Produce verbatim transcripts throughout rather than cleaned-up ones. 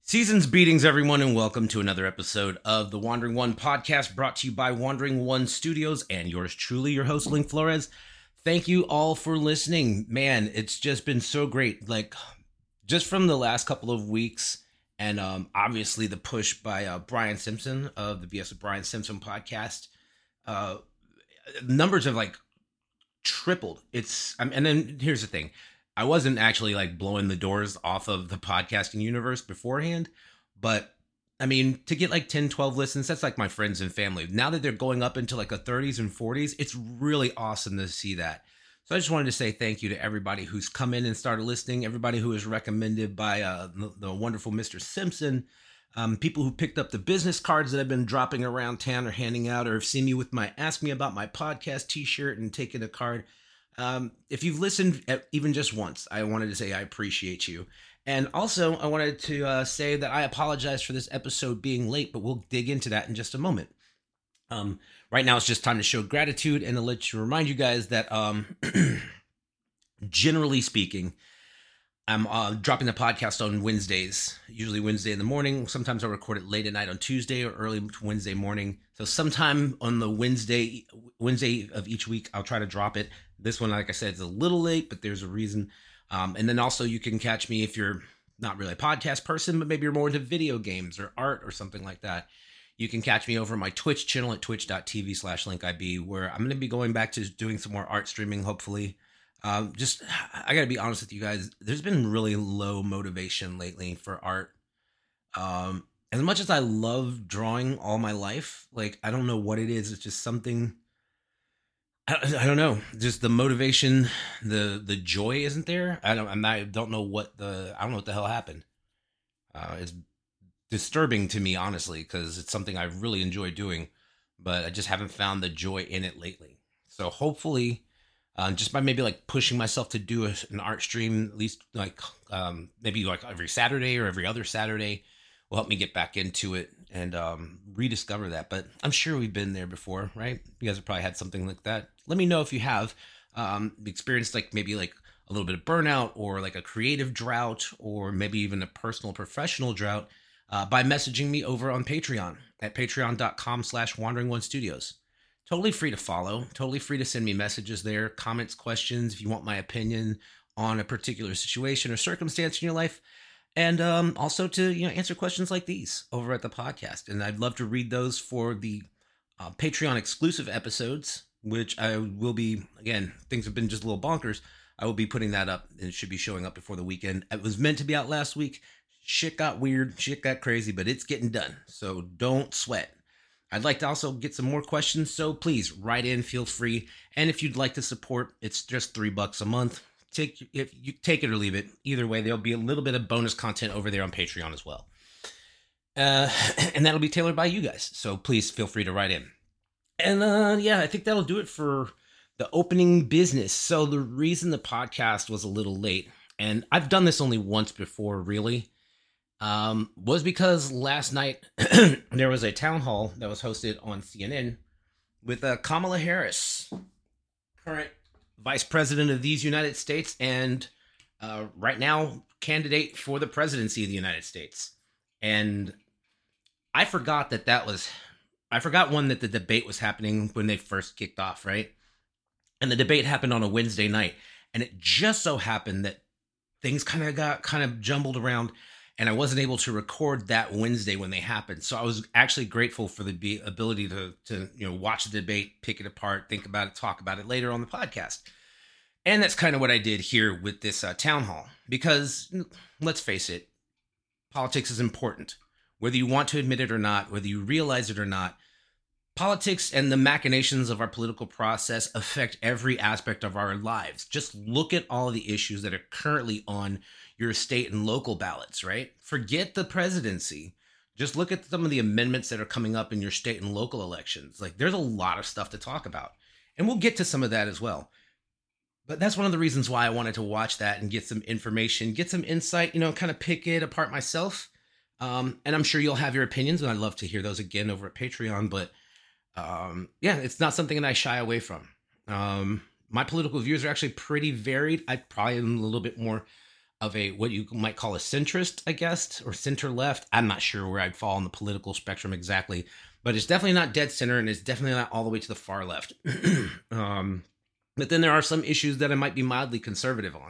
Seasons beatings, everyone, and welcome to another episode of the Wandering One podcast brought to you by Wandering One Studios and yours truly, your host, Link Flores. Thank you all for listening. Man, it's just been so great. Like, just from the last couple of weeks, and um, obviously the push by uh, Brian Simpson of the B S with Brian Simpson podcast, uh, numbers have like tripled. It's, um, and then here's the thing. I wasn't actually like blowing the doors off of the podcasting universe beforehand, but I mean, to get like ten, twelve listens, that's like my friends and family. Now that they're going up into like the thirties and forties, it's really awesome to see that. So I just wanted to say thank you to everybody who's come in and started listening, everybody who was recommended by uh, the, the wonderful Mister Simpson, um, people who picked up the business cards that I've been dropping around town or handing out, or have seen me with my Ask Me About My Podcast t-shirt and taken a card. Um, if you've listened at even just once, I wanted to say I appreciate you. And also, I wanted to uh, say that I apologize for this episode being late, but we'll dig into that in just a moment. Um, right now, it's just time to show gratitude and to let you remind you guys that, um, generally speaking, I'm uh, dropping the podcast on Wednesdays, usually Wednesday in the morning. Sometimes I'll record it late at night on Tuesday or early Wednesday morning. So sometime on the Wednesday Wednesday of each week, I'll try to drop it. This one, like I said, is a little late, but there's a reason. Um, and then also you can catch me if you're not really a podcast person, but maybe you're more into video games or art or something like that. You can catch me over my Twitch channel at twitch.tv slash linkib, where I'm going to be going back to doing some more art streaming, hopefully. Um, just, I gotta be honest with you guys. There's been really low motivation lately for art. Um, as much as I love drawing all my life, like, I don't know what it is. It's just something, I, I don't know. Just the motivation, the, the joy isn't there. I don't, I'm not, I don't know what the, I don't know what the hell happened. Uh, it's disturbing to me, honestly, because it's something I really enjoy doing, but I just haven't found the joy in it lately. So hopefully, Uh, just by maybe like pushing myself to do a, an art stream, at least like um, maybe like every Saturday or every other Saturday, will help me get back into it and um, rediscover that. But I'm sure we've been there before, right? You guys have probably had something like that. Let me know if you have um, experienced like maybe like a little bit of burnout or like a creative drought or maybe even a personal professional drought uh, by messaging me over on Patreon at patreon.com slash wandering one studios. Totally free to follow, totally free to send me messages there, comments, questions, if you want my opinion on a particular situation or circumstance in your life. And um, also to, you know, answer questions like these over at the podcast. And I'd love to read those for the uh, Patreon exclusive episodes, which I will be, again, things have been just a little bonkers. I will be putting that up and it should be showing up before the weekend. It was meant to be out last week. Shit got weird, shit got crazy, but it's getting done. So don't sweat. I'd like to also get some more questions, so please write in, feel free. And if you'd like to support, it's just three bucks a month. Take if you take it or leave it. Either way, there'll be a little bit of bonus content over there on Patreon as well. Uh, and that'll be tailored by you guys. So please feel free to write in. And uh, yeah, I think that'll do it for the opening business. So the reason the podcast was a little late, and I've done this only once before, really. Um, was because last night there was a town hall that was hosted on C N N with uh, Kamala Harris, current vice president of these United States and uh, right now candidate for the presidency of the United States. And I forgot that that was, I forgot one that the debate was happening when they first kicked off, right? And the debate happened on a Wednesday night. And it just so happened that things kind of got kind of jumbled around. And I wasn't able to record that Wednesday when they happened. So I was actually grateful for the ability to, to, you know, watch the debate, pick it apart, think about it, talk about it later on the podcast. And that's kind of what I did here with this uh, town hall. Because, let's face it, politics is important. Whether you want to admit it or not, whether you realize it or not, politics and the machinations of our political process affect every aspect of our lives. Just look at all of the issues that are currently on your state and local ballots, right? Forget the presidency. Just look at some of the amendments that are coming up in your state and local elections. Like, there's a lot of stuff to talk about. And we'll get to some of that as well. But that's one of the reasons why I wanted to watch that and get some information, get some insight, you know, kind of pick it apart myself. Um, and I'm sure you'll have your opinions, and I'd love to hear those again over at Patreon. But um, yeah, it's not something that I shy away from. Um, my political views are actually pretty varied. I probably am a little bit more of a what you might call a centrist, I guess, or center left. I'm not sure where I'd fall on the political spectrum exactly, but it's definitely not dead center, and it's definitely not all the way to the far left. um, but then there are some issues that I might be mildly conservative on.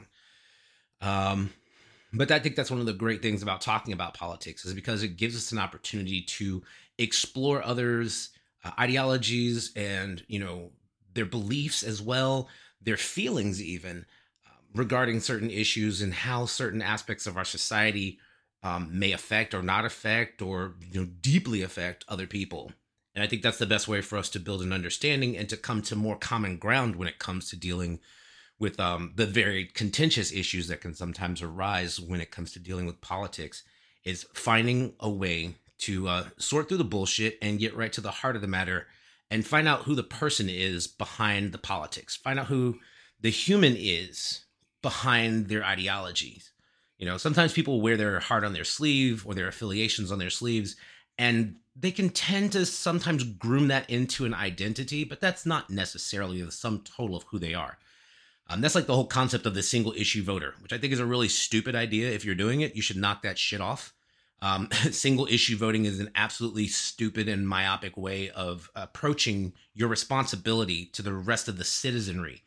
Um, but I think that's one of the great things about talking about politics, is because it gives us an opportunity to explore others' uh, ideologies and, you know, their beliefs as well, their feelings even, regarding certain issues and how certain aspects of our society um, may affect or not affect, or, you know, deeply affect other people. And I think that's the best way for us to build an understanding and to come to more common ground when it comes to dealing with um, the very contentious issues that can sometimes arise when it comes to dealing with politics, is finding a way to uh, sort through the bullshit and get right to the heart of the matter and find out who the person is behind the politics. Find out who the human is behind their ideologies. You know, sometimes people wear their heart on their sleeve or their affiliations on their sleeves, and they can tend to sometimes groom that into an identity, but that's not necessarily the sum total of who they are. Um, that's like the whole concept of the single issue voter, which I think is a really stupid idea. If you're doing it, you should knock that shit off. Um, single issue voting is an absolutely stupid and myopic way of approaching your responsibility to the rest of the citizenry.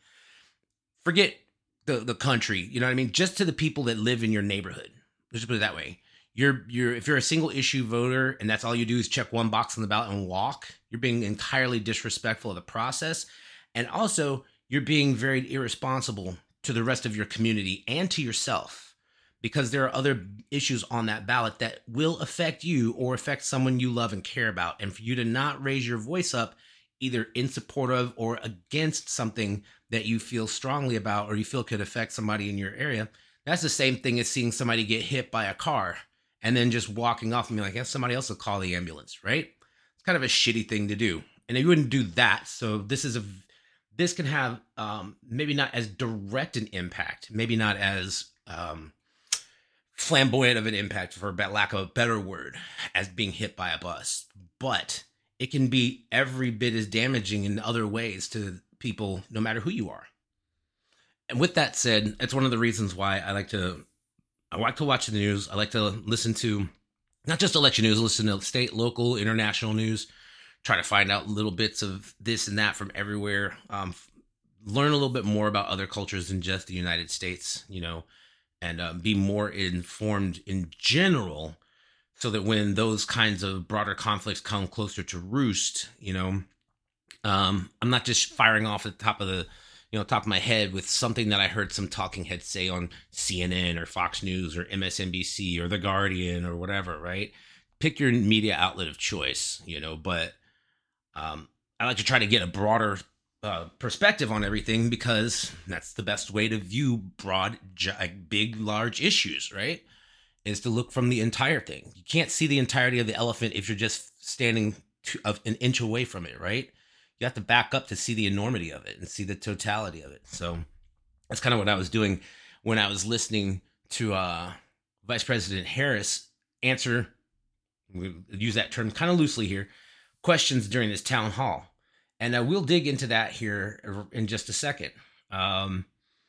Forget the the country, you know what I mean? Just to the people that live in your neighborhood. Let's just put it that way. You're you're if you're a single issue voter and that's all you do is check one box on the ballot and walk, you're being entirely disrespectful of the process. And also, you're being very irresponsible to the rest of your community and to yourself, because there are other issues on that ballot that will affect you or affect someone you love and care about. And for you to not raise your voice up, either in support of or against something that you feel strongly about or you feel could affect somebody in your area, that's the same thing as seeing somebody get hit by a car and then just walking off and being like, yeah, somebody else will call the ambulance, right? It's kind of a shitty thing to do. And you wouldn't do that. So this is a, this can have um, maybe not as direct an impact, maybe not as um, flamboyant of an impact, for lack of a better word, as being hit by a bus. But it can be every bit as damaging in other ways to people, no matter who you are. And with that said, it's one of the reasons why I like to I like to watch the news. I like to listen to not just election news, listen to state, local, international news, try to find out little bits of this and that from everywhere. Um, learn a little bit more about other cultures than just the United States, you know, and uh, be more informed in general, so that when those kinds of broader conflicts come closer to roost, you know, um, I'm not just firing off at the top of the, you know, top of my head with something that I heard some talking heads say on C N N or Fox News or M S N B C or The Guardian or whatever, right? Pick your media outlet of choice, you know, but um, I like to try to get a broader uh, perspective on everything, because that's the best way to view broad, big, large issues, right? Is to look from the entire thing. You can't see the entirety of the elephant if you're just standing to, of an inch away from it, right? You have to back up to see the enormity of it and see the totality of it. So that's kind of what I was doing when I was listening to uh, Vice President Harris answer, we use that term kind of loosely here, questions during this town hall. And uh, we'll dig into that here in just a second. Um,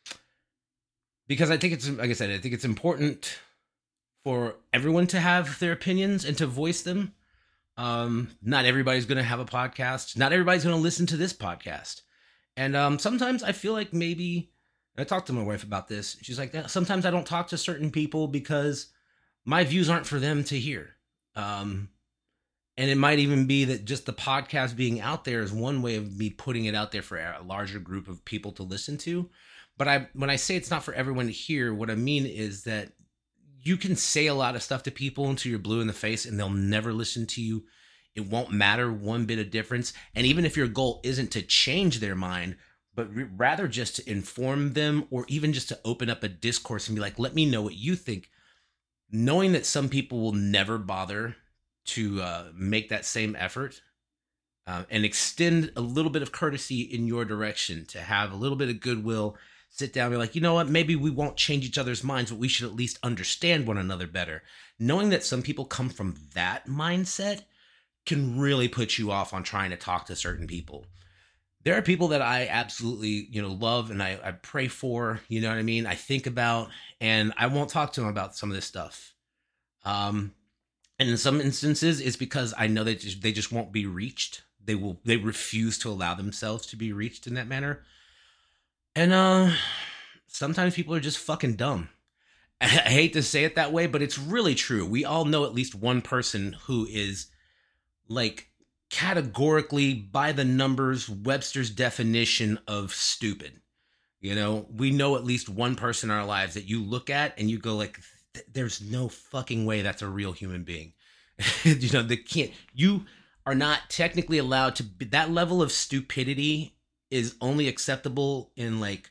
because I think it's, like I said, I think it's important for everyone to have their opinions and to voice them. Um, not everybody's going to have a podcast. Not everybody's going to listen to this podcast. And um, sometimes I feel like maybe, I talked to my wife about this. She's like, sometimes I don't talk to certain people because my views aren't for them to hear. Um, and it might even be that just the podcast being out there is one way of me putting it out there for a larger group of people to listen to. But I, when I say it's not for everyone to hear, what I mean is that you can say a lot of stuff to people until you're blue in the face and they'll never listen to you. It won't matter one bit of difference. And even if your goal isn't to change their mind, but re- rather just to inform them, or even just to open up a discourse and be like, let me know what you think. Knowing that some people will never bother to uh, make that same effort uh, and extend a little bit of courtesy in your direction, to have a little bit of goodwill, sit down and be like, you know what, maybe we won't change each other's minds, but we should at least understand one another better. Knowing that some people come from that mindset can really put you off on trying to talk to certain people. There are people that I absolutely, you know, love and I, I pray for, you know what I mean? I think about, and I won't talk to them about some of this stuff. Um, and in some instances, it's because I know that just, they just won't be reached. They will, they refuse to allow themselves to be reached in that manner. And uh, sometimes people are just fucking dumb. I hate to say it that way, but it's really true. We all know at least one person who is like categorically by the numbers Webster's definition of stupid. You know, we know at least one person in our lives that you look at and you go like, there's no fucking way that's a real human being. You know, they can't, you are not technically allowed to be, that level of stupidity is only acceptable in like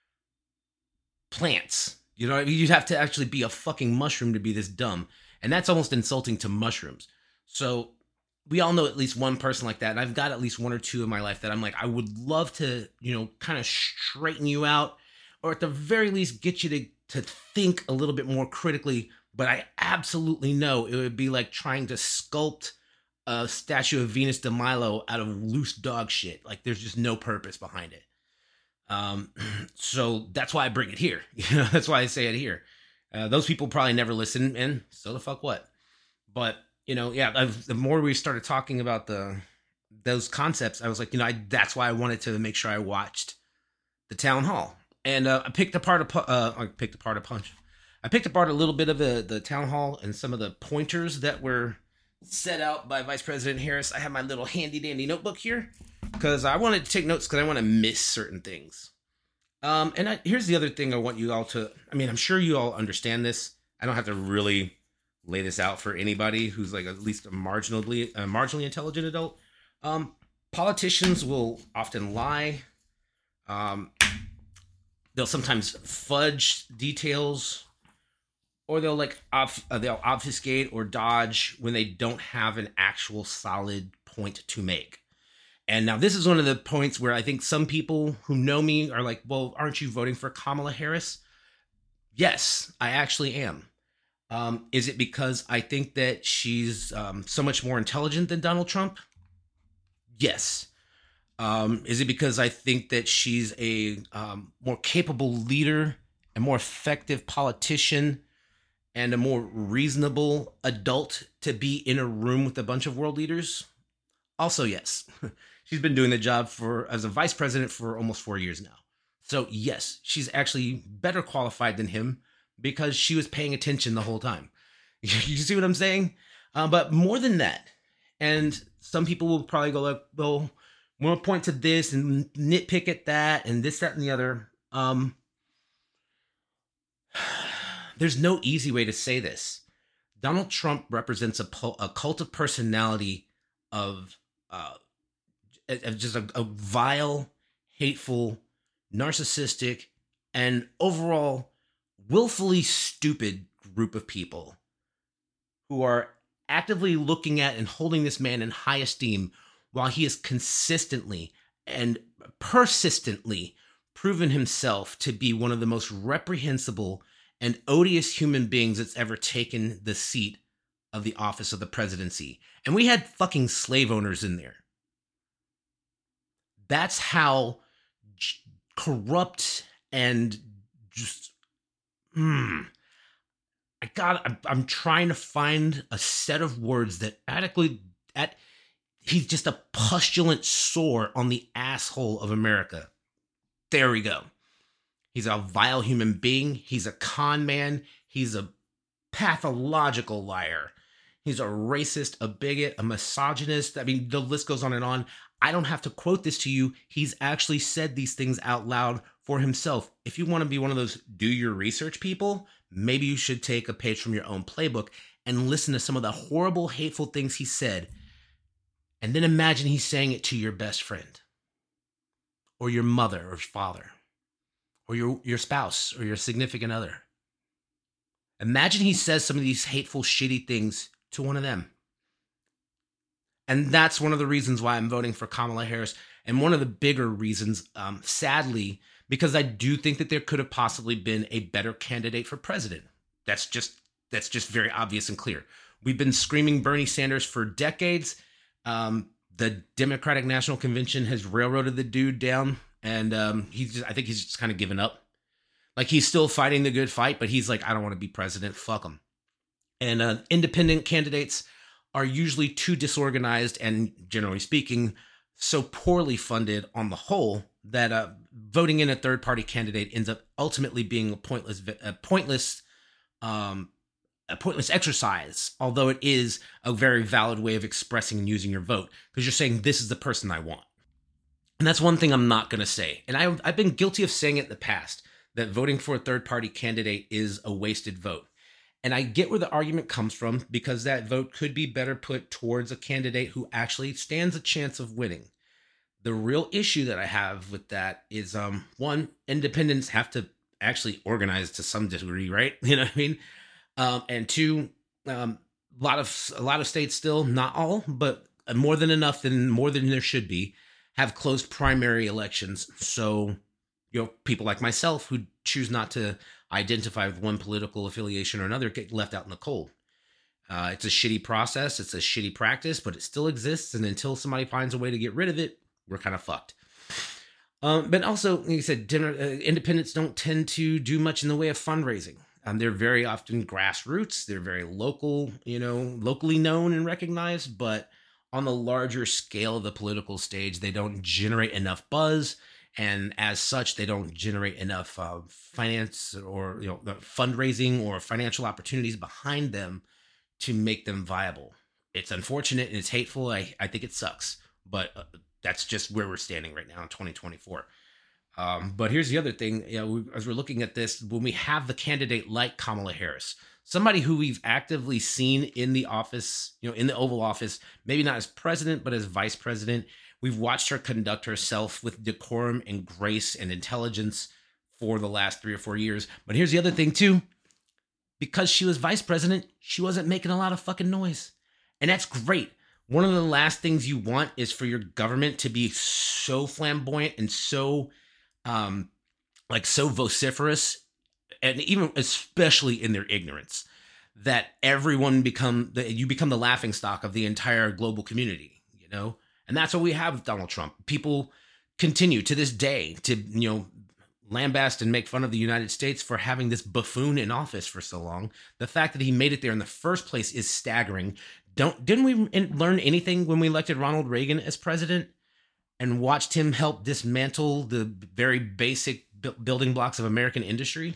plants. You know what I mean? You'd have to actually be a fucking mushroom to be this dumb. And that's almost insulting to mushrooms. So we all know at least one person like that. And I've got at least one or two in my life that I'm like, I would love to, you know, kind of straighten you out, or at the very least get you to, to think a little bit more critically. But I absolutely know it would be like trying to sculpt a statue of Venus de Milo out of loose dog shit. Like there's just no purpose behind it. Um, so that's why I bring it here. You know, that's why I say it here. Uh, those people probably never listen, and so the fuck what? But you know, yeah. I've, the more we started talking about the those concepts, I was like, you know, I, that's why I wanted to make sure I watched the town hall, and uh, I picked apart a uh, I picked apart a punch. I picked apart a little bit of the the town hall and some of the pointers that were set out by Vice President Harris. I have my little handy dandy notebook here because I wanted to take notes because I want to miss certain things. Um, and I, here's the other thing I want you all to, I mean, I'm sure you all understand this. I don't have to really lay this out for anybody who's like at least a marginally, a marginally intelligent adult. Um, politicians will often lie. Um, they'll sometimes fudge details, or they'll like off, uh, they'll obfuscate or dodge when they don't have an actual solid point to make. And now this is one of the points where I think some people who know me are like, well, aren't you voting for Kamala Harris? Yes, I actually am. Um, is it because I think that she's um, so much more intelligent than Donald Trump? Yes. Um, is it because I think that she's a um, more capable leader, a more effective politician, and a more reasonable adult to be in a room with a bunch of world leaders? Also, yes. She's been doing the job for as a vice president for almost four years now. So yes, she's actually better qualified than him because she was paying attention the whole time. You see what I'm saying? Uh, but more than that, and some people will probably go like, well, we'll point to this and nitpick at that and this, that, and the other. Um, there's no easy way to say this. Donald Trump represents a, po- a cult of personality of uh, just a, a vile, hateful, narcissistic, and overall willfully stupid group of people who are actively looking at and holding this man in high esteem while he has consistently and persistently proven himself to be one of the most reprehensible and odious human beings that's ever taken the seat of the office of the presidency. And we had fucking slave owners in there. That's how j- corrupt and just, hmm. I got. I'm, I'm trying to find a set of words that adequately. At he's just a pustulant sore on the asshole of America. There we go. He's a vile human being. He's a con man. He's a pathological liar. He's a racist, a bigot, a misogynist. I mean, the list goes on and on. I don't have to quote this to you. He's actually said these things out loud for himself. If you want to be one of those do your research people, maybe you should take a page from your own playbook and listen to some of the horrible, hateful things he said. And then imagine he's saying it to your best friend or your mother or father or your, your spouse or your significant other. Imagine he says some of these hateful, shitty things to one of them. And that's one of the reasons why I'm voting for Kamala Harris. And one of the bigger reasons, um, sadly, because I do think that there could have possibly been a better candidate for president. That's just that's just very obvious and clear. We've been screaming Bernie Sanders for decades. Um, the Democratic National Convention has railroaded the dude down, and um, he's just, I think he's just kind of given up. Like, he's still fighting the good fight, but he's like, I don't want to be president. Fuck him. And uh, independent candidates are usually too disorganized and, generally speaking, so poorly funded on the whole that uh, voting in a third-party candidate ends up ultimately being a pointless, a pointless, um, a pointless exercise. Although it is a very valid way of expressing and using your vote, because you're saying this is the person I want. And that's one thing I'm not going to say. And I, I've been guilty of saying it in the past, that voting for a third-party candidate is a wasted vote. And I get where the argument comes from, because that vote could be better put towards a candidate who actually stands a chance of winning. The real issue that I have with that is, um, one, independents have to actually organize to some degree, right? You know what I mean? Um, and two, um, a lot of a lot of states still, not all, but more than enough, than more than there should be, have closed primary elections. So, you know, people like myself who choose not to identify with one political affiliation or another get left out in the cold. Uh, it's a shitty process. It's a shitty practice, but it still exists. And until somebody finds a way to get rid of it, we're kind of fucked. Um, but also, like you said, dinner, uh, independents don't tend to do much in the way of fundraising. Um, they're very often grassroots. They're very local, you know, locally known and recognized. But on the larger scale of the political stage, they don't generate enough buzz. And as such, they don't generate enough uh, finance or, you know, the fundraising or financial opportunities behind them to make them viable. It's unfortunate and it's hateful. I, I think it sucks, but uh, that's just where we're standing right now in twenty twenty-four. Um, but here's the other thing, you know, we, as we're looking at this, when we have the candidate like Kamala Harris, somebody who we've actively seen in the office, you know, in the Oval Office, maybe not as president, but as vice president. We've watched her conduct herself with decorum and grace and intelligence for the last three or four years. But here's the other thing, too. Because she was vice president, she wasn't making a lot of fucking noise. And that's great. One of the last things you want is for your government to be so flamboyant and so, um, like, so vociferous, and even especially in their ignorance, that everyone become, that you become the laughingstock of the entire global community, you know? And that's what we have with Donald Trump. People continue to this day to, you know, lambast and make fun of the United States for having this buffoon in office for so long. The fact that he made it there in the first place is staggering. Don't didn't we learn anything when we elected Ronald Reagan as president and watched him help dismantle the very basic building blocks of American industry?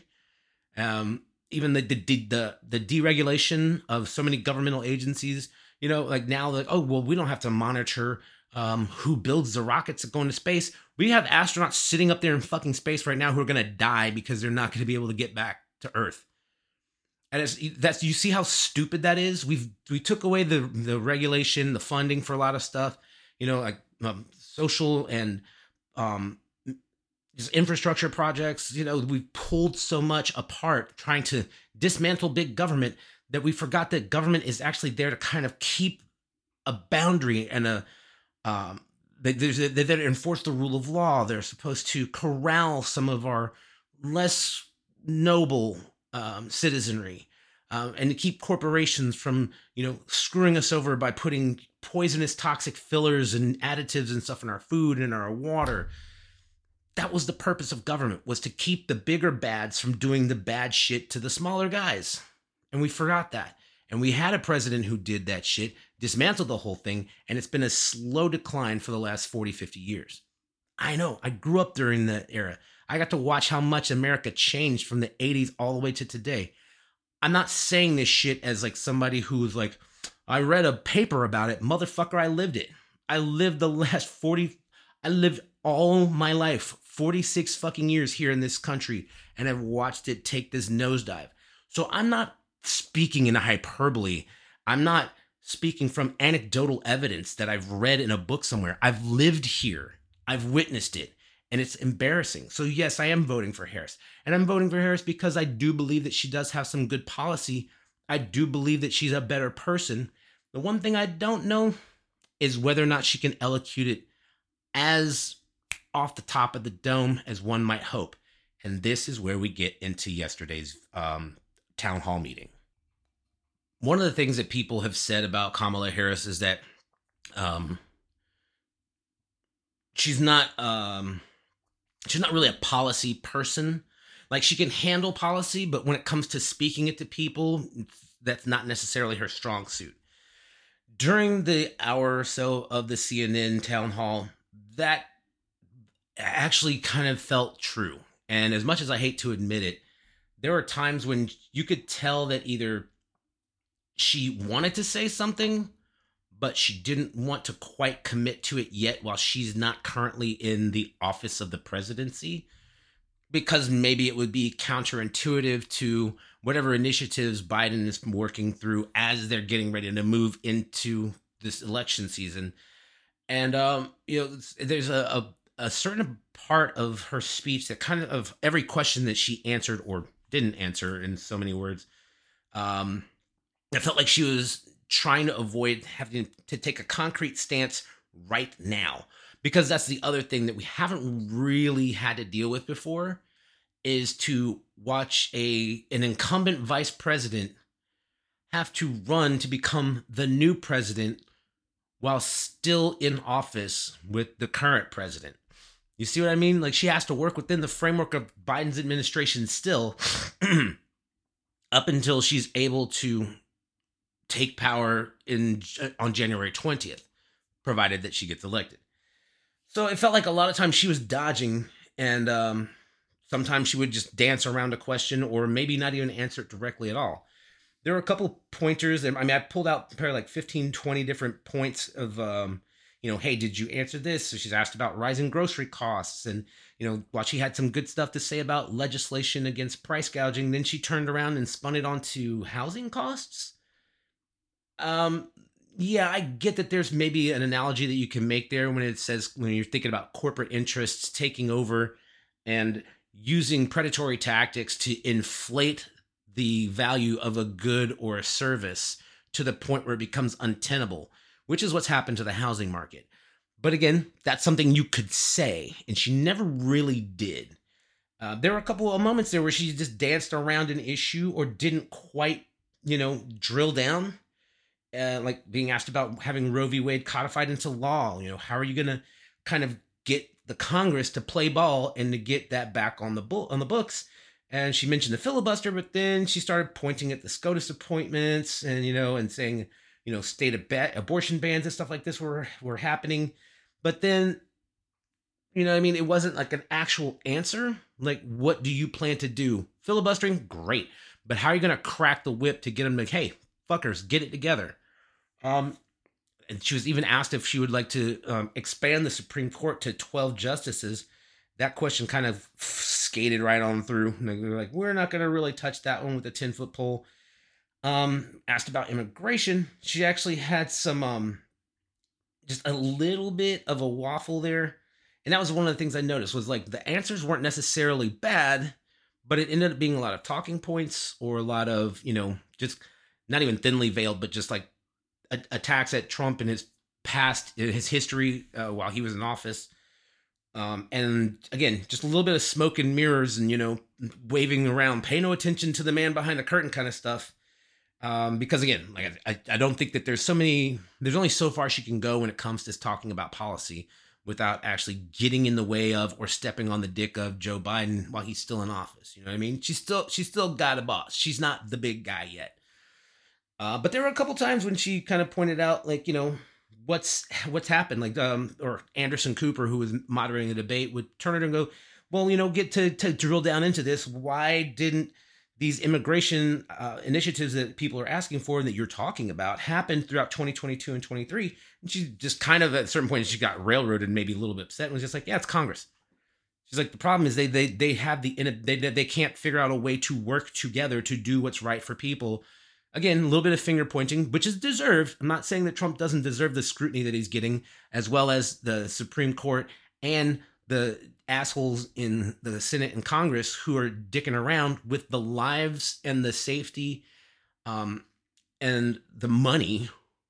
Um, even the the the, the deregulation of so many governmental agencies. You know, like now, like, oh well, we don't have to monitor Um, who builds the rockets that go into space. We have astronauts sitting up there in fucking space right now who are going to die because they're not going to be able to get back to Earth. And it's, that's, you see how stupid that is? We've, we took away the, the regulation, the funding for a lot of stuff, you know, like um, social and um, just infrastructure projects. You know, we've pulled so much apart trying to dismantle big government that we forgot that government is actually there to kind of keep a boundary and a, Um, they, they're there to enforce the rule of law. They're supposed to corral some of our less noble um, citizenry, um, and to keep corporations from, you know, screwing us over by putting poisonous, toxic fillers and additives and stuff in our food and our water. That was the purpose of government, was to keep the bigger bads from doing the bad shit to the smaller guys. And we forgot that. And we had a president who did that shit, dismantled the whole thing, and it's been a slow decline for the last forty, fifty years. I know, I grew up during that era. I got to watch how much America changed from the eighties all the way to today. I'm not saying this shit as like somebody who's like, I read a paper about it. Motherfucker, I lived it. I lived the last forty, I lived all my life, forty-six fucking years here in this country, and I've watched it take this nosedive. So I'm not speaking in a hyperbole. I'm not speaking from anecdotal evidence that I've read in a book somewhere. I've lived here. I've witnessed it. And it's embarrassing. So yes, I am voting for Harris. And I'm voting for Harris because I do believe that she does have some good policy. I do believe that she's a better person. The one thing I don't know is whether or not she can elocute it as off the top of the dome as one might hope. And this is where we get into yesterday's um, town hall meeting. One of the things that people have said about Kamala Harris is that um, she's not um she's not really a policy person. Like she can handle policy, but when it comes to speaking it to people, that's not necessarily her strong suit. During the hour or so of the C N N town hall, that actually kind of felt true. And as much as I hate to admit it, there were times when you could tell that either she wanted to say something, but she didn't want to quite commit to it yet while she's not currently in the office of the presidency, because maybe it would be counterintuitive to whatever initiatives Biden is working through as they're getting ready to move into this election season. And, um, you know, there's a, a, a certain part of her speech that kind of, of every question that she answered or didn't answer in so many words, um, I felt like she was trying to avoid having to take a concrete stance right now, because that's the other thing that we haven't really had to deal with before, is to watch a an incumbent vice president have to run to become the new president while still in office with the current president. You see what I mean? Like, she has to work within the framework of Biden's administration still up until she's able to take power in on January twentieth, provided that she gets elected. So it felt like a lot of times she was dodging, and um, sometimes she would just dance around a question or maybe not even answer it directly at all. There were a couple pointers. I mean, I pulled out probably like fifteen, twenty different points of, um, you know, hey, did you answer this? So she's asked about rising grocery costs. And, you know, while she had some good stuff to say about legislation against price gouging, then she turned around and spun it onto housing costs. Um, yeah, I get that there's maybe an analogy that you can make there when it says, when you're thinking about corporate interests taking over and using predatory tactics to inflate the value of a good or a service to the point where it becomes untenable, which is what's happened to the housing market. But again, that's something you could say, and she never really did. Uh, there were a couple of moments there where she just danced around an issue or didn't quite, you know, drill down. Uh, like being asked about having Roe v. Wade codified into law. You know, how are you going to kind of get the Congress to play ball and to get that back on the bo- on the books? And she mentioned the filibuster, but then she started pointing at the SCOTUS appointments and, you know, and saying, you know, state ab- abortion bans and stuff like this were, were happening. But then, you know, I mean, it wasn't like an actual answer. Like, what do you plan to do? Filibustering? Great. But how are you going to crack the whip to get them to, hey, fuckers, get it together? Um, and she was even asked if she would like to um, expand the Supreme Court to twelve justices. That question kind of skated right on through. And they were like, we're not going to really touch that one with a ten-foot pole. Um, asked about immigration. She actually had some, um, just a little bit of a waffle there. And that was one of the things I noticed was like the answers weren't necessarily bad, but it ended up being a lot of talking points or a lot of, you know, just not even thinly veiled, but just like attacks at Trump and his past, his history uh, while he was in office. Um, and again, just a little bit of smoke and mirrors and, you know, waving around, pay no attention to the man behind the curtain kind of stuff. Um, because again, like I, I don't think that there's so many, there's only so far she can go when it comes to talking about policy without actually getting in the way of or stepping on the dick of Joe Biden while he's still in office. You know what I mean? She's still, she's still got a boss. She's not the big guy yet. Uh, but there were a couple times when she kind of pointed out, like, you know, what's what's happened, like, um, or Anderson Cooper, who was moderating the debate, would turn it and go, well, you know, get to, to drill down into this. Why didn't these immigration uh, initiatives that people are asking for and that you're talking about happen throughout twenty twenty-two and twenty-three? And she just kind of, at a certain point, she got railroaded and maybe a little bit upset and was just like, yeah, it's Congress. She's like, the problem is they they they have the, they, they can't figure out a way to work together to do what's right for people. Again, a little bit of finger pointing, which is deserved. I'm not saying that Trump doesn't deserve the scrutiny that he's getting, as well as the Supreme Court and the assholes in the Senate and Congress who are dicking around with the lives and the safety um, and the money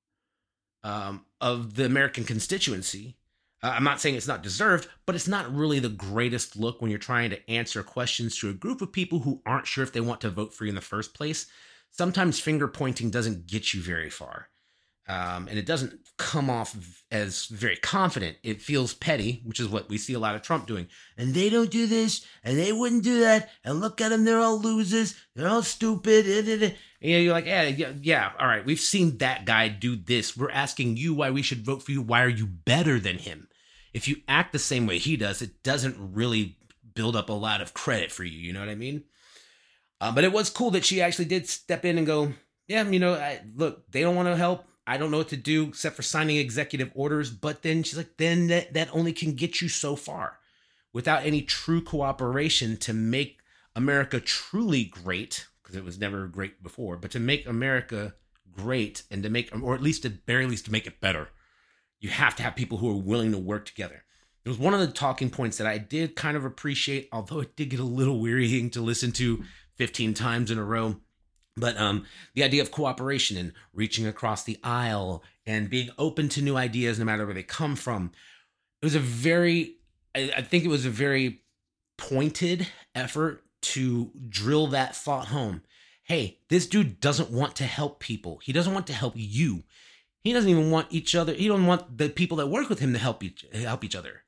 um, of the American constituency. Uh, I'm not saying it's not deserved, but it's not really the greatest look when you're trying to answer questions to a group of people who aren't sure if they want to vote for you in the first place. Sometimes finger pointing doesn't get you very far. Um, and it doesn't come off as very confident. It feels petty, which is what we see a lot of Trump doing. And they don't do this, and they wouldn't do that. And look at them, they're all losers. They're all stupid. And you're like, yeah, yeah, yeah, all right, we've seen that guy do this. We're asking you why we should vote for you. Why are you better than him? If you act the same way he does, it doesn't really build up a lot of credit for you. You know what I mean? Uh, but it was cool that she actually did step in and go, yeah, you know, I, look, they don't want to help. I don't know what to do except for signing executive orders. But then she's like, then that, that only can get you so far without any true cooperation to make America truly great, because it was never great before, but to make America great and to make, or at least at very least to make it better, you have to have people who are willing to work together. It was one of the talking points that I did kind of appreciate, although it did get a little wearying to listen to fifteen times in a row. But um, the idea of cooperation and reaching across the aisle and being open to new ideas, no matter where they come from, it was a very, I, I think it was a very pointed effort to drill that thought home. Hey, this dude doesn't want to help people. He doesn't want to help you. He doesn't even want each other. He don't want the people that work with him to help each, help each other.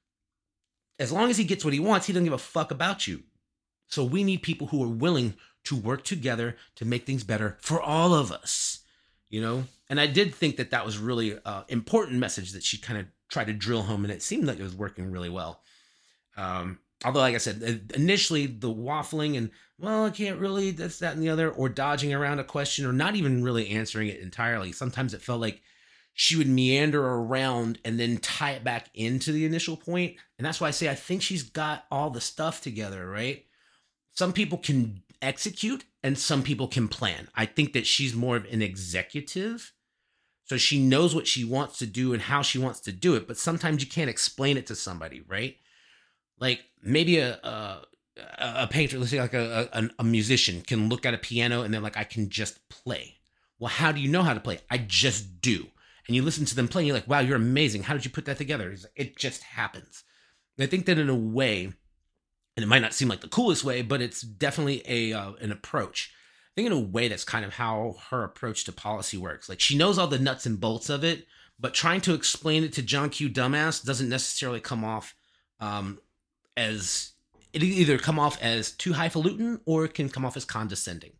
As long as he gets what he wants, he doesn't give a fuck about you. So we need people who are willing to work together to make things better for all of us, you know? And I did think that that was really an uh, important message that she kind of tried to drill home, and it seemed like it was working really well. Um, although, like I said, initially the waffling and, well, I can't really, this, that, and the other, or dodging around a question, or not even really answering it entirely. Sometimes it felt like she would meander around and then tie it back into the initial point. And that's why I say I think she's got all the stuff together, right? Some people can execute and some people can plan. I think that she's more of an executive. So she knows what she wants to do and how she wants to do it. But sometimes you can't explain it to somebody, right? Like maybe a a, a painter, let's say like a, a, a musician can look at a piano and they're like, I can just play. Well, how do you know how to play? I just do. And you listen to them play and you're like, wow, you're amazing. How did you put that together? Like, it just happens. And I think that in a way, and it might not seem like the coolest way, but it's definitely a uh, an approach. I think in a way that's kind of how her approach to policy works. Like she knows all the nuts and bolts of it, but trying to explain it to John Q. Dumbass doesn't necessarily come off um, as, it either come off as too highfalutin or it can come off as condescending.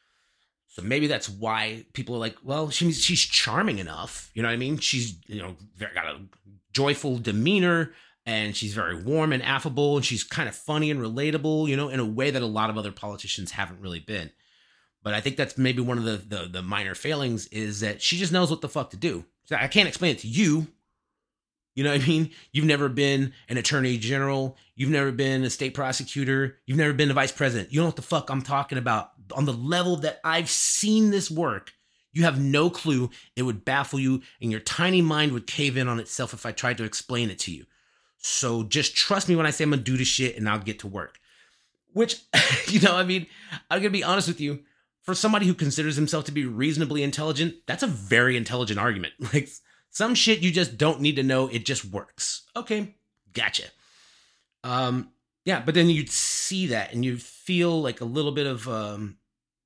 So maybe that's why people are like, well, she's she's charming enough. You know what I mean? She's, you know, got a joyful demeanor. And she's very warm and affable, and she's kind of funny and relatable, you know, in a way that a lot of other politicians haven't really been. But I think that's maybe one of the, the, the minor failings is that she just knows what the fuck to do. So I can't explain it to you. You know what I mean? You've never been an attorney general. You've never been a state prosecutor. You've never been a vice president. You don't know what the fuck I'm talking about. On the level that I've seen this work, you have no clue. It would baffle you, and your tiny mind would cave in on itself if I tried to explain it to you. So just trust me when I say I'm going to do the shit and I'll get to work. Which, you know, I mean, I'm going to be honest with you. For somebody who considers himself to be reasonably intelligent, that's a very intelligent argument. Like, some shit you just don't need to know. It just works. Okay, gotcha. Um, yeah, but then you'd see that and you feel like a little bit of, um,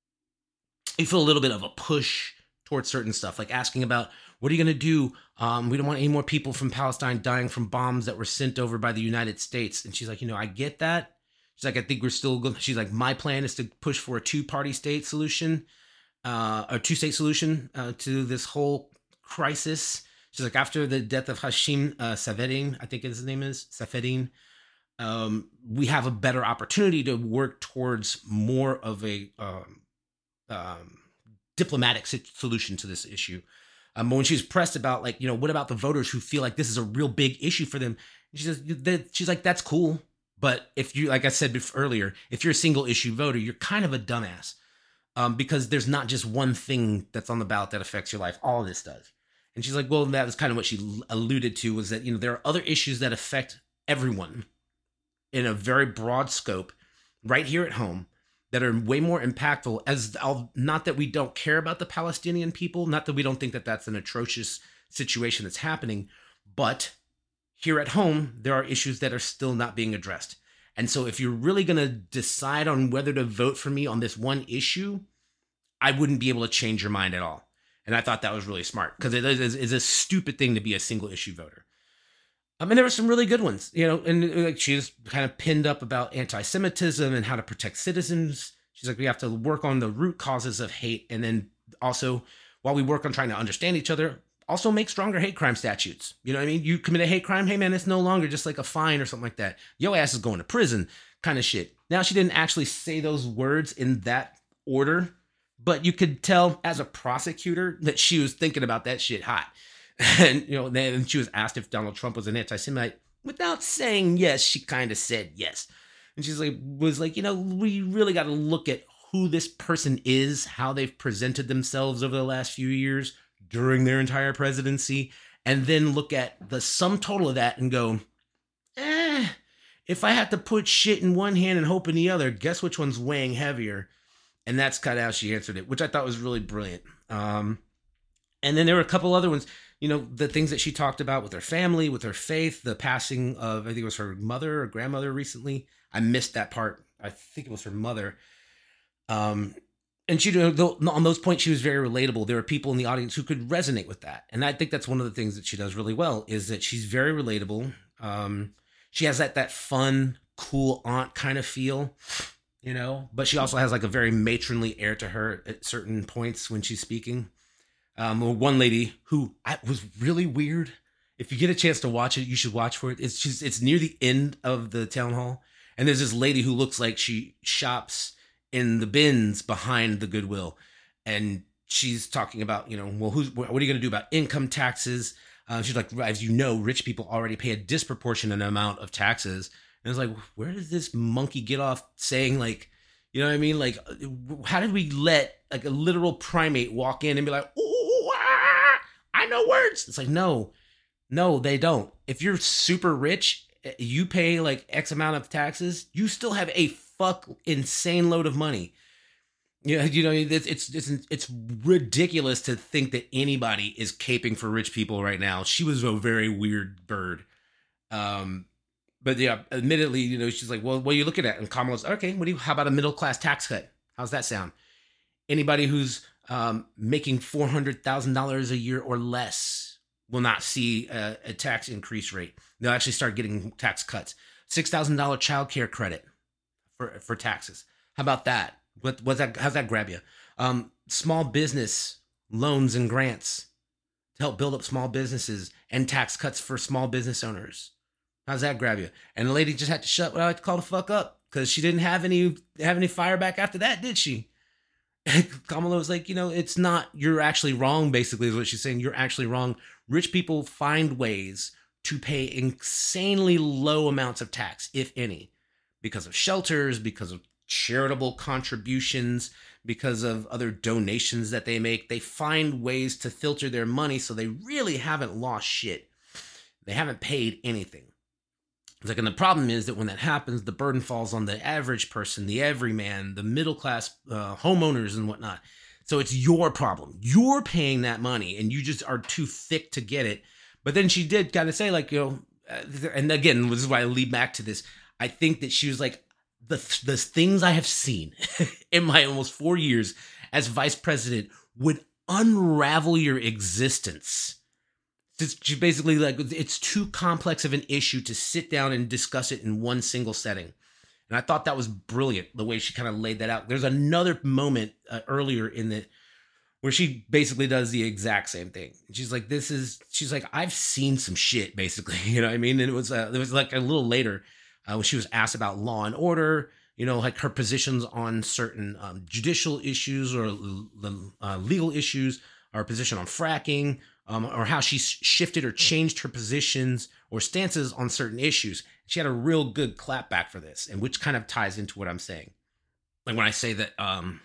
you feel a little bit of a push towards certain stuff, like asking about, what are you going to do? Um, we don't want any more people from Palestine dying from bombs that were sent over by the United States. And she's like, you know, I get that. She's like, I think we're still going. She's like, my plan is to push for a two-party state solution, uh, a two-state solution uh, to this whole crisis. She's like, after the death of Hashim uh, Safedin, I think his name is Safedin, um, we have a better opportunity to work towards more of a um, um, diplomatic solution to this issue. Um, but when she was pressed about, like, you know, what about the voters who feel like this is a real big issue for them? She says, she's like, that's cool. But if you, like I said earlier, if you're a single issue voter, you're kind of a dumbass um, because there's not just one thing that's on the ballot that affects your life. All of this does. And she's like, well, that was kind of what she alluded to, was that, you know, there are other issues that affect everyone in a very broad scope right here at home that are way more impactful, as I'll, not that we don't care about the Palestinian people, not that we don't think that that's an atrocious situation that's happening, but here at home, there are issues that are still not being addressed. And so if you're really going to decide on whether to vote for me on this one issue, I wouldn't be able to change your mind at all. And I thought that was really smart because it is, is a stupid thing to be a single issue voter. I mean, there were some really good ones, you know, and like she was kind of pinned up about anti-Semitism and how to protect citizens. She's like, we have to work on the root causes of hate. And then also, while we work on trying to understand each other, also make stronger hate crime statutes. You know what I mean? You commit a hate crime, hey man, it's no longer just like a fine or something like that. Yo ass is going to prison kind of shit. Now, she didn't actually say those words in that order, but you could tell as a prosecutor that she was thinking about that shit hot. And, you know, then she was asked if Donald Trump was an anti-Semite. Without saying yes, she kind of said yes. And she's like, was like, you know, we really got to look at who this person is, how they've presented themselves over the last few years during their entire presidency, and then look at the sum total of that and go, eh, if I had to put shit in one hand and hope in the other, guess which one's weighing heavier? And that's kind of how she answered it, which I thought was really brilliant. Um, and then there were a couple other ones, you know, the things that she talked about with her family, with her faith, the passing of, I think it was her mother or grandmother recently. I missed that part. I think it was her mother. Um, and she, on those points, she was very relatable. There were people in the audience who could resonate with that. And I think that's one of the things that she does really well, is that she's very relatable. Um, she has that, that fun, cool aunt kind of feel, you know, but she also has like a very matronly air to her at certain points when she's speaking. Um, one lady who I, was really weird. If you get a chance to watch it, you should watch for it. It's just, it's near the end of the town hall. And there's this lady who looks like she shops in the bins behind the Goodwill. And she's talking about, you know, well, who's, what are you going to do about income taxes? Uh, she's like, as you know, rich people already pay a disproportionate amount of taxes. And it's like, where does this monkey get off saying, like, you know what I mean? Like, how did we let like a literal primate walk in and be like, ooh, ah, I know words? It's like, no, no, they don't. If you're super rich, you pay like X amount of taxes, you still have a fuck insane load of money. Yeah, you know, it's, it's it's it's ridiculous to think that anybody is caping for rich people right now. She was a very weird bird. Um, but yeah, admittedly, you know, she's like, well, what are you looking at? And Kamala's, okay, what do you, how about a middle class tax cut? How's that sound? Anybody who's um, making four hundred thousand dollars a year or less will not see a, a tax increase rate. They'll actually start getting tax cuts. six thousand dollars child care credit for, for taxes. How about that? What what's that? How's that grab you? Um, small business loans and grants to help build up small businesses and tax cuts for small business owners. How's that grab you? And the lady just had to shut what I like to call the fuck up because she didn't have any have any fire back after that, did she? Kamala was like, you know, it's not, you're actually wrong, basically, is what she's saying. You're actually wrong. Rich people find ways to pay insanely low amounts of tax, if any, because of shelters, because of charitable contributions, because of other donations that they make. They find ways to filter their money so they really haven't lost shit. They haven't paid anything. It's like, and the problem is that when that happens, the burden falls on the average person, the everyman, the middle class uh, homeowners and whatnot. So it's your problem. You're paying that money and you just are too thick to get it. But then she did kind of say, like, you know, uh, and again, this is why I lead back to this. I think that she was like, the the things I have seen in my almost four years as vice president would unravel your existence. It's basically like, it's too complex of an issue to sit down and discuss it in one single setting. And I thought that was brilliant, the way she kind of laid that out. There's another moment uh, earlier in the, where she basically does the exact same thing. She's like, this is, she's like, I've seen some shit, basically. You know what I mean? And it was, uh, it was like a little later uh, when she was asked about law and order, you know, like her positions on certain um, judicial issues or uh, legal issues, or position on fracking, um, or how she shifted or changed her positions or stances on certain issues. She had a real good clapback for this, and which kind of ties into what I'm saying. Like when I say that, um,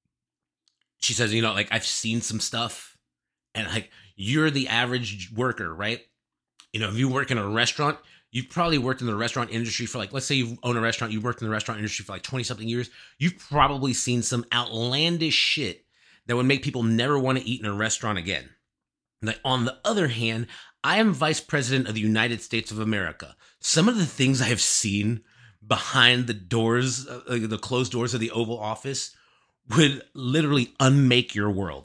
she says, you know, like, I've seen some stuff, and like, you're the average worker, right? You know, if you work in a restaurant, you've probably worked in the restaurant industry for like, let's say you own a restaurant, you've worked in the restaurant industry for like twenty something years. You've probably seen some outlandish shit that would make people never want to eat in a restaurant again. Like, on the other hand, I am vice president of the United States of America. Some of the things I have seen behind the doors, uh, the closed doors of the Oval Office, would literally unmake your world.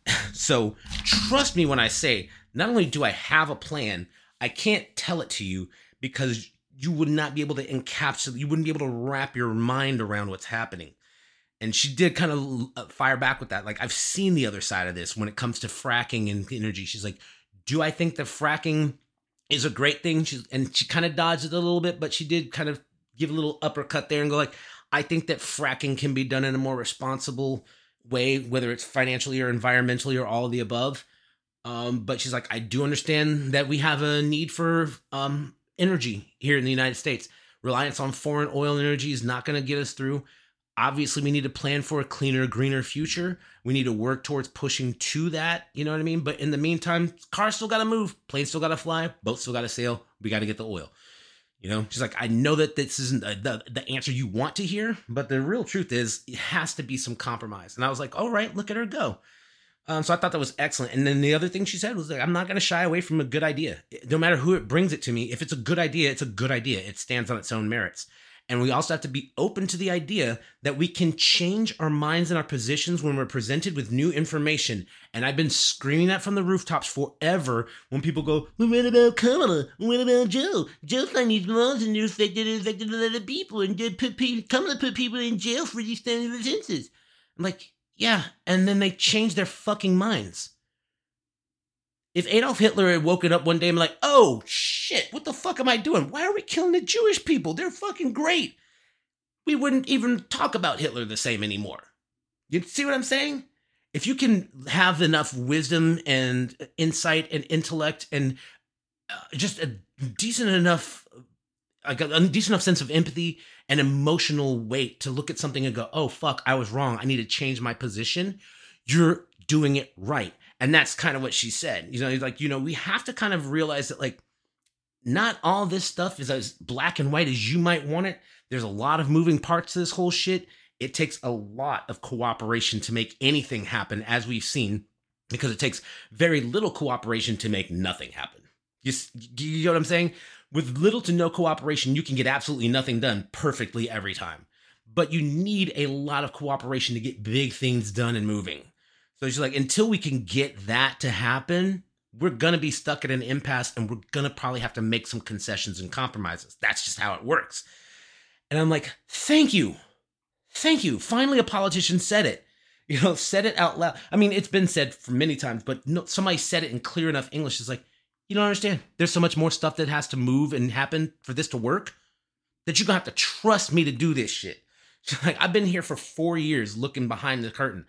So trust me when I say, not only do I have a plan, I can't tell it to you because you would not be able to encapsulate, you wouldn't be able to wrap your mind around what's happening. And she did kind of fire back with that. Like, I've seen the other side of this when it comes to fracking and energy. She's like, do I think that fracking is a great thing? She's, and she kind of dodged it a little bit, but she did kind of give a little uppercut there and go like, I think that fracking can be done in a more responsible way, whether it's financially or environmentally or all of the above. Um, but she's like, I do understand that we have a need for um, energy here in the United States. Reliance on foreign oil and energy is not going to get us through. Obviously, we need to plan for a cleaner, greener future. We need to work towards pushing to that. You know what I mean? But in the meantime, cars still got to move. Planes still got to fly. Boats still got to sail. We got to get the oil. You know, she's like, I know that this isn't the, the answer you want to hear, but the real truth is it has to be some compromise. And I was like, all right, look at her go. Um, so I thought that was excellent. And then the other thing she said was like, I'm not going to shy away from a good idea. No matter who it brings it to me, if it's a good idea, it's a good idea. It stands on its own merits. And we also have to be open to the idea that we can change our minds and our positions when we're presented with new information. And I've been screaming that from the rooftops forever when people go, well, what about Kamala? What about Joe? Joe signed these laws and they're affected, affected a lot of people. And they put people, Kamala put people in jail for these standing offenses. I'm like, yeah. And then they change their fucking minds. If Adolf Hitler had woken up one day and been like, oh, shit, what the fuck am I doing? Why are we killing the Jewish people? They're fucking great. We wouldn't even talk about Hitler the same anymore. You see what I'm saying? If you can have enough wisdom and insight and intellect and uh, just a decent enough, like a, a decent enough sense of empathy and emotional weight to look at something and go, oh, fuck, I was wrong. I need to change my position. You're doing it right. And that's kind of what she said. You know, like, you know, we have to kind of realize that, like, not all this stuff is as black and white as you might want it. There's a lot of moving parts to this whole shit. It takes a lot of cooperation to make anything happen, as we've seen, because it takes very little cooperation to make nothing happen. You, you know what I'm saying? With little to no cooperation, you can get absolutely nothing done perfectly every time. But you need a lot of cooperation to get big things done and moving. So she's like, until we can get that to happen, we're going to be stuck at an impasse and we're going to probably have to make some concessions and compromises. That's just how it works. And I'm like, thank you. Thank you. Finally, a politician said it. You know, said it out loud. I mean, it's been said for many times, but no, somebody said it in clear enough English. It's like, you don't understand. There's so much more stuff that has to move and happen for this to work that you're going to have to trust me to do this shit. She's like, I've been here for four years looking behind the curtain.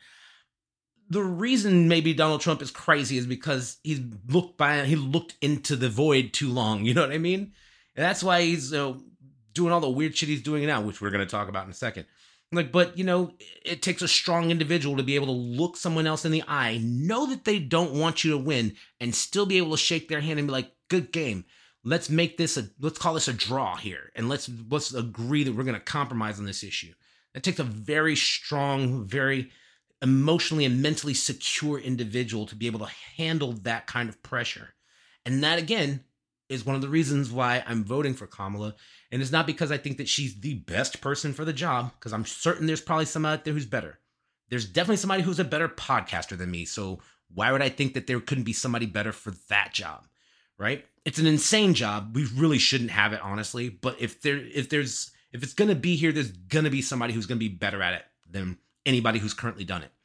The reason maybe Donald Trump is crazy is because he's looked by he looked into the void too long. You know what I mean? And that's why he's uh, doing all the weird shit he's doing now, which we're going to talk about in a second. Like, but you know, it takes a strong individual to be able to look someone else in the eye, know that they don't want you to win, and still be able to shake their hand and be like, "Good game. Let's make this a let's call this a draw here, and let's let's agree that we're going to compromise on this issue." It takes a very strong, very emotionally and mentally secure individual to be able to handle that kind of pressure. And that, again, is one of the reasons why I'm voting for Kamala. And it's not because I think that she's the best person for the job, because I'm certain there's probably someone out there who's better. There's definitely somebody who's a better podcaster than me. So why would I think that there couldn't be somebody better for that job, right? It's an insane job. We really shouldn't have it, honestly. But if there, if there's, if it's going to be here, there's going to be somebody who's going to be better at it than anybody who's currently done it.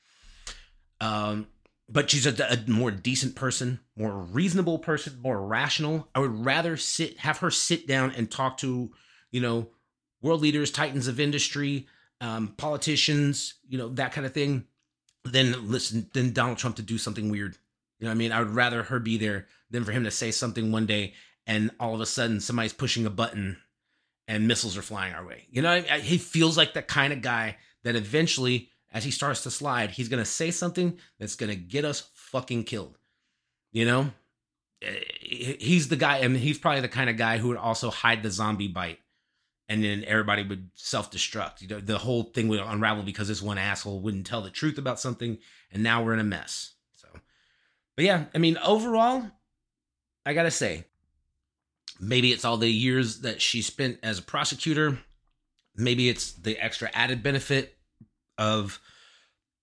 Um, but she's a, a more decent person, more reasonable person, more rational. I would rather sit, have her sit down and talk to, you know, world leaders, titans of industry, um, politicians, you know, that kind of thing, than listen, than Donald Trump to do something weird. You know what I mean? I would rather her be there than for him to say something one day and all of a sudden somebody's pushing a button and missiles are flying our way. You know, I, I, he feels like the kind of guy that eventually, as he starts to slide, he's going to say something that's going to get us fucking killed. You know, he's the guy, and he's probably the kind of guy who would also hide the zombie bite, and then everybody would self-destruct. You know, the whole thing would unravel because this one asshole wouldn't tell the truth about something, and now we're in a mess. So, but yeah, I mean, overall, I got to say, maybe it's all the years that she spent as a prosecutor. Maybe it's the extra added benefit of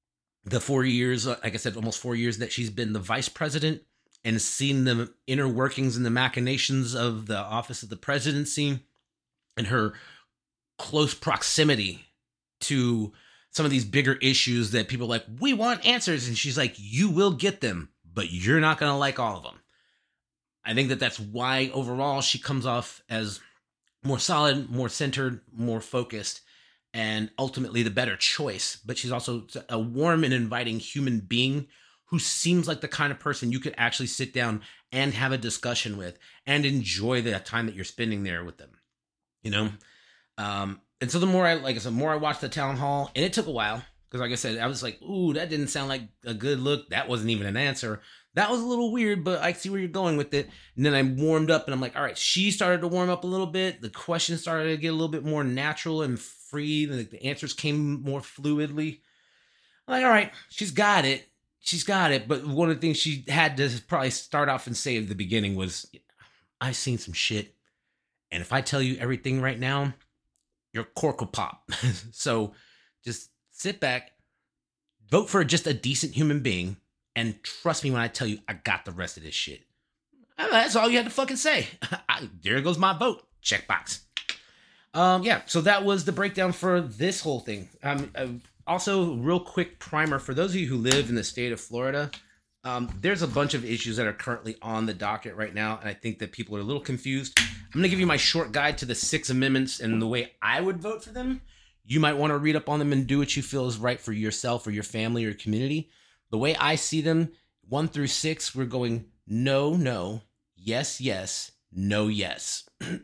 the four years, uh, like I said, almost four years that she's been the vice president and seen the inner workings and the machinations of the office of the presidency and her close proximity to some of these bigger issues that people are like, we want answers. And she's like, you will get them, but you're not going to like all of them. I think that that's why overall she comes off as more solid, more centered, more focused, and ultimately the better choice. But she's also a warm and inviting human being who seems like the kind of person you could actually sit down and have a discussion with and enjoy the time that you're spending there with them, you know? Um, and so the more I, like I said, the more I watched the town hall, and it took a while, because like I said, I was like, ooh, that didn't sound like a good look. That wasn't even an answer. That was a little weird, but I see where you're going with it. And then I warmed up and I'm like, all right, she started to warm up a little bit. The questions started to get a little bit more natural and free. The, the answers came more fluidly. I'm like, all right, she's got it. She's got it. But one of the things she had to probably start off and say at the beginning was, I've seen some shit. And if I tell you everything right now, your cork will pop. So just sit back, vote for just a decent human being, and trust me when I tell you I got the rest of this shit. I mean, that's all you had to fucking say. I, there goes my vote. Checkbox. Um, yeah, so that was the breakdown for this whole thing. Um, uh, also, real quick primer for those of you who live in the state of Florida. Um, there's a bunch of issues that are currently on the docket right now, and I think that people are a little confused. I'm going to give you my short guide to the six amendments and the way I would vote for them. You might want to read up on them and do what you feel is right for yourself or your family or community. The way I see them, one through six, we're going no, no, yes, yes, no, yes.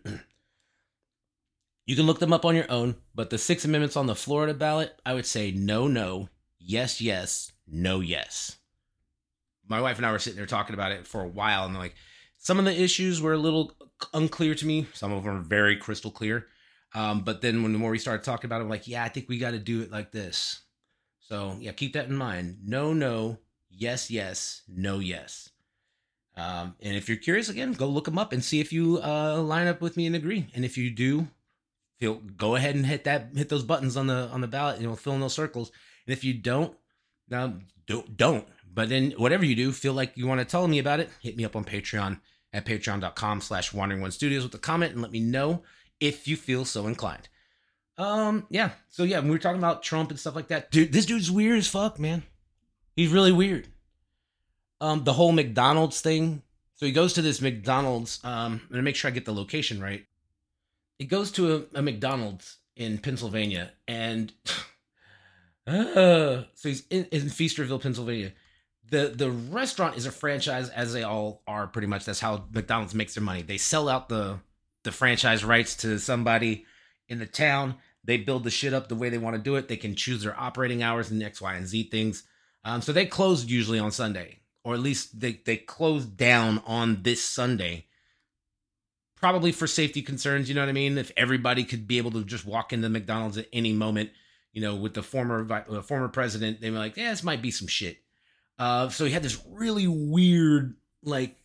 You can look them up on your own, but the six amendments on the Florida ballot, I would say no, no, yes, yes, no, yes. My wife and I were sitting there talking about it for a while, and like some of the issues were a little unclear to me. Some of them are very crystal clear. Um, but then when the more we started talking about it, I'm like, yeah, I think we got to do it like this. So yeah, keep that in mind. No, no, yes, yes, no, yes. Um, and if you're curious, again, go look them up and see if you uh, line up with me and agree. And if you do, feel go ahead and hit that, hit those buttons on the on the ballot. You know, fill in those circles. And if you don't, now don't don't. But then whatever you do, feel like you want to tell me about it, hit me up on Patreon at patreon.com slash wandering one studios with a comment and let me know if you feel so inclined. Um, yeah. So yeah, when we were talking about Trump and stuff like that, dude, this dude's weird as fuck, man. He's really weird. Um, the whole McDonald's thing. So he goes to this McDonald's, um, I'm gonna make sure I get the location right. He goes to a, a McDonald's in Pennsylvania, and uh, so he's in, in Feasterville, Pennsylvania. The the restaurant is a franchise, as they all are pretty much. That's how McDonald's makes their money. They sell out the the franchise rights to somebody in the town. They build the shit up the way they want to do it. They can choose their operating hours and X, Y, and Z things. Um, so they close usually on Sunday, or at least they, they close down on this Sunday. Probably for safety concerns, you know what I mean? If everybody could be able to just walk into McDonald's at any moment, you know, with the former uh, former president, they were like, yeah, this might be some shit. Uh, so he had this really weird, like,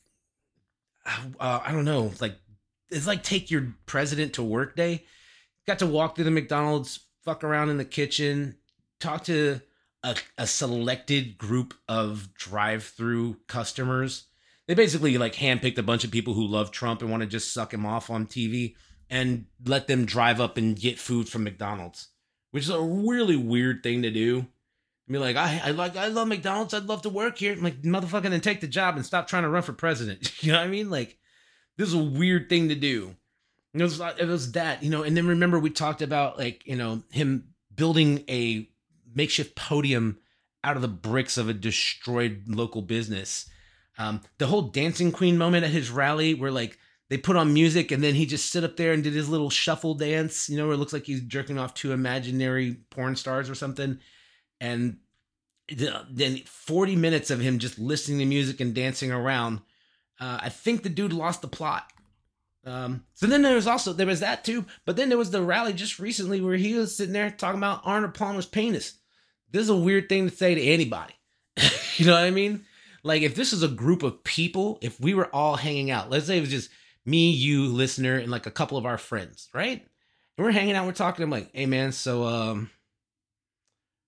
uh, I don't know, like, it's like take your president to work day. Got to walk through the McDonald's, fuck around in the kitchen, talk to a, a selected group of drive-through customers. They basically like handpicked a bunch of people who love Trump and want to just suck him off on T V and let them drive up and get food from McDonald's, which is a really weird thing to do. I mean, like, I, I like, I love McDonald's. I'd love to work here. I'm like, motherfucking, then take the job and stop trying to run for president. You know what I mean? Like, this is a weird thing to do. It was, it was that, you know, and then remember we talked about like, you know, him building a makeshift podium out of the bricks of a destroyed local business. Um, the whole dancing queen moment at his rally where like they put on music and then he just stood up there and did his little shuffle dance, you know, where it looks like he's jerking off two imaginary porn stars or something. And then forty minutes of him just listening to music and dancing around. Uh, I think the dude lost the plot. Um, so then there was also, there was that too, but then there was the rally just recently where he was sitting there talking about Arnold Palmer's penis. This is a weird thing to say to anybody. You know what I mean? Like if this is a group of people, if we were all hanging out, let's say it was just me, you, listener, and like a couple of our friends, right? And we're hanging out, we're talking, I'm like, hey man, so, um,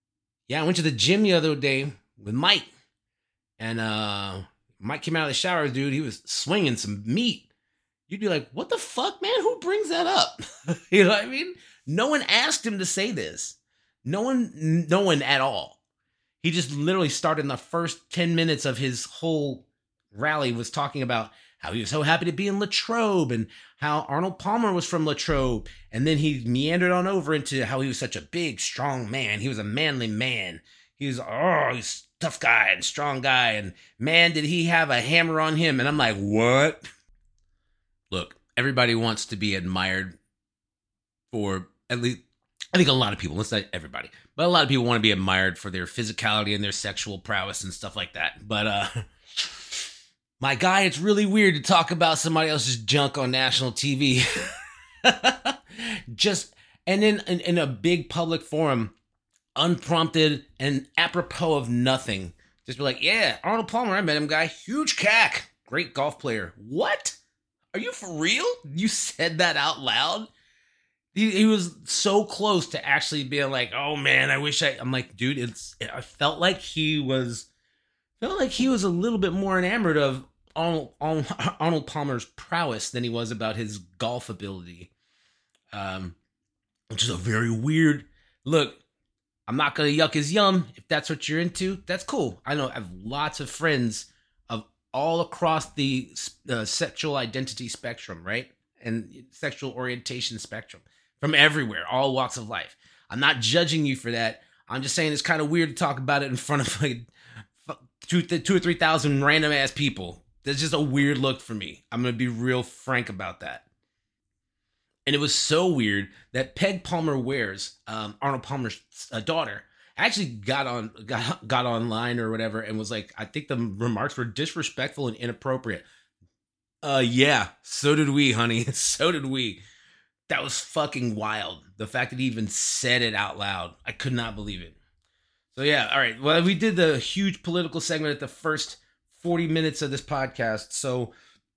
Yeah, I went to the gym the other day with Mike, and uh, Mike came out of the shower, dude. He was swinging some meat. You'd be like, what the fuck, man? Who brings that up? You know what I mean? No one asked him to say this. No one, no one at all. He just literally started in the first ten minutes of his whole rally was talking about how he was so happy to be in Latrobe and how Arnold Palmer was from Latrobe. And then he meandered on over into how he was such a big, strong man. He was a manly man. He was, oh, he's a tough guy and strong guy. And man, did he have a hammer on him. And I'm like, what? Look, everybody wants to be admired for at least, I think a lot of people, let's say everybody, but a lot of people want to be admired for their physicality and their sexual prowess and stuff like that. But, uh, my guy, it's really weird to talk about somebody else's junk on national T V. Just, and then in, in a big public forum, unprompted and apropos of nothing. Just be like, yeah, Arnold Palmer, I met him, guy. Huge cack. Great golf player. What? Are you for real? You said that out loud? He, he was so close to actually being like, oh man, I wish I, I'm like, dude, it's, I felt like he was, felt like he was a little bit more enamored of Arnold, Arnold Palmer's prowess than he was about his golf ability. Um, which is a very weird, look, I'm not going to yuck his yum. If that's what you're into, that's cool. I know I have lots of friends of all across the uh, sexual identity spectrum, right? And sexual orientation spectrum. From everywhere, all walks of life. I'm not judging you for that. I'm just saying it's kind of weird to talk about it in front of like two, two or three thousand random ass people. That's just a weird look for me. I'm gonna be real frank about that. And it was so weird that Peg Palmer Wears, um, Arnold Palmer's uh, daughter, actually got on got got online or whatever and was like, I think the remarks were disrespectful and inappropriate. Uh, yeah, so did we, honey. So did we. That was fucking wild. The fact that he even said it out loud. I could not believe it. So yeah, all right. Well, we did the huge political segment at the first forty minutes of this podcast. So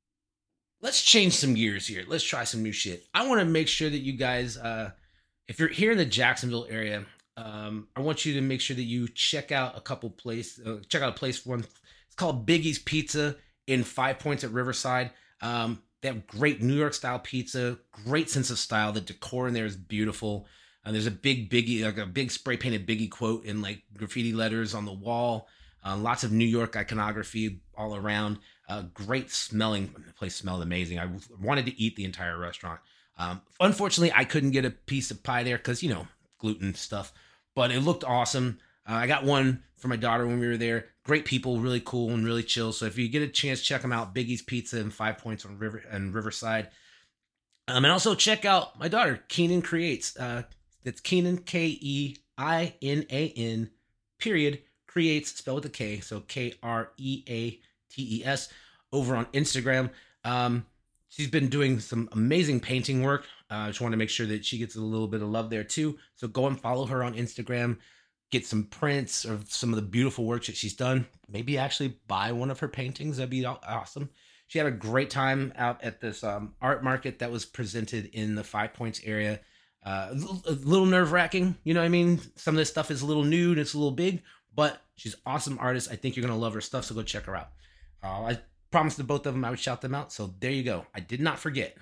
let's change some gears here. Let's try some new shit. I want to make sure that you guys, uh, if you're here in the Jacksonville area, um, I want you to make sure that you check out a couple place, uh, check out a place. One, it's called Biggie's Pizza in Five Points at Riverside. Um, They have great New York style pizza, great sense of style. The decor in there is beautiful. And uh, there's a big Biggie, like a big spray painted Biggie quote in like graffiti letters on the wall. Uh, lots of New York iconography all around. Uh, great smelling. The place smelled amazing. I wanted to eat the entire restaurant. Um, unfortunately, I couldn't get a piece of pie there because, you know, gluten stuff. But it looked awesome. Uh, I got one for my daughter when we were there. Great people, really cool and really chill. So if you get a chance, check them out. Biggie's Pizza and Five Points on River and Riverside. Um, and also check out my daughter, Keenan Creates. Uh, that's Keenan, K E I N A N, period, Creates, spelled with a K. So K R E A T E S, over on Instagram. Um, she's been doing some amazing painting work. I uh, just want to make sure that she gets a little bit of love there too. So go and follow her on Instagram. Get some prints of some of the beautiful work that she's done. Maybe actually buy one of her paintings. That'd be awesome. She had a great time out at this um, art market that was presented in the Five Points area. Uh, a little nerve wracking, you know what I mean? Some of this stuff is a little new and it's a little big, but she's an awesome artist. I think you're going to love her stuff, so go check her out. Uh, I promised the both of them I would shout them out, so there you go. I did not forget.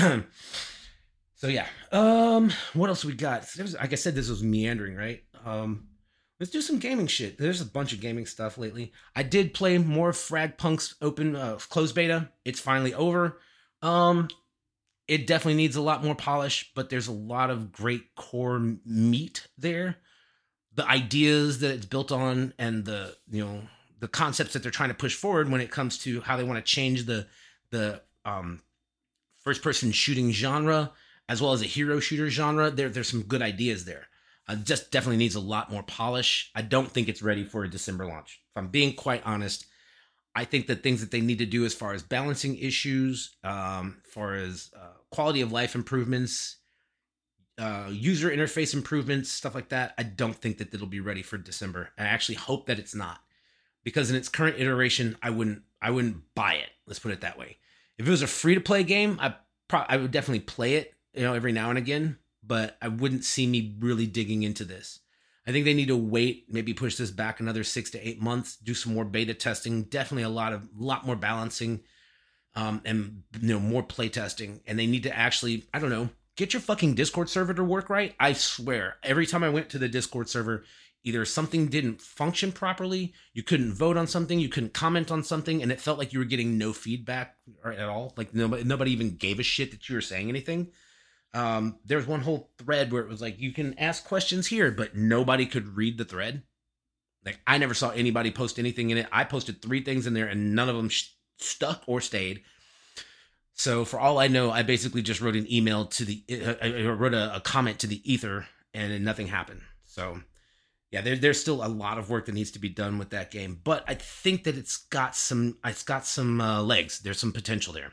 So yeah, um, what else we got? Was, like I said, this was meandering, right? Um, Let's do some gaming shit. There's a bunch of gaming stuff lately. I did play more Fragpunk's open uh, closed beta. It's finally over. Um, it definitely needs a lot more polish, but there's a lot of great core meat there. The ideas that it's built on and the, you know, the concepts that they're trying to push forward when it comes to how they want to change the the um, first person shooting genre as well as a hero shooter genre. There, there's some good ideas there. Uh, just definitely needs a lot more polish. I don't think it's ready for a December launch. If I'm being quite honest, I think the things that they need to do as far as balancing issues, um, as far as uh, quality of life improvements, uh, user interface improvements, stuff like that, I don't think that it'll be ready for December. I actually hope that it's not, because in its current iteration, I wouldn't, I wouldn't buy it. Let's put it that way. If it was a free to play game, I pro- I would definitely play it, you know, every now and again. But I wouldn't see me really digging into this. I think they need to wait, maybe push this back another six to eight months, do some more beta testing, definitely a lot of lot more balancing, um, and you know more play testing. And they need to actually, I don't know, get your fucking Discord server to work right. I swear, every time I went to the Discord server, either something didn't function properly, you couldn't vote on something, you couldn't comment on something, and it felt like you were getting no feedback at all. Like nobody, nobody even gave a shit that you were saying anything. Um, there was one whole thread where it was like, you can ask questions here, but nobody could read the thread. Like, I never saw anybody post anything in it. I posted three things in there and none of them sh- stuck or stayed. So for all I know, I basically just wrote an email to the, uh, I wrote a, a comment to the ether and nothing happened. So yeah, there, there's still a lot of work that needs to be done with that game, but I think that it's got some, it's got some uh, legs. There's some potential there.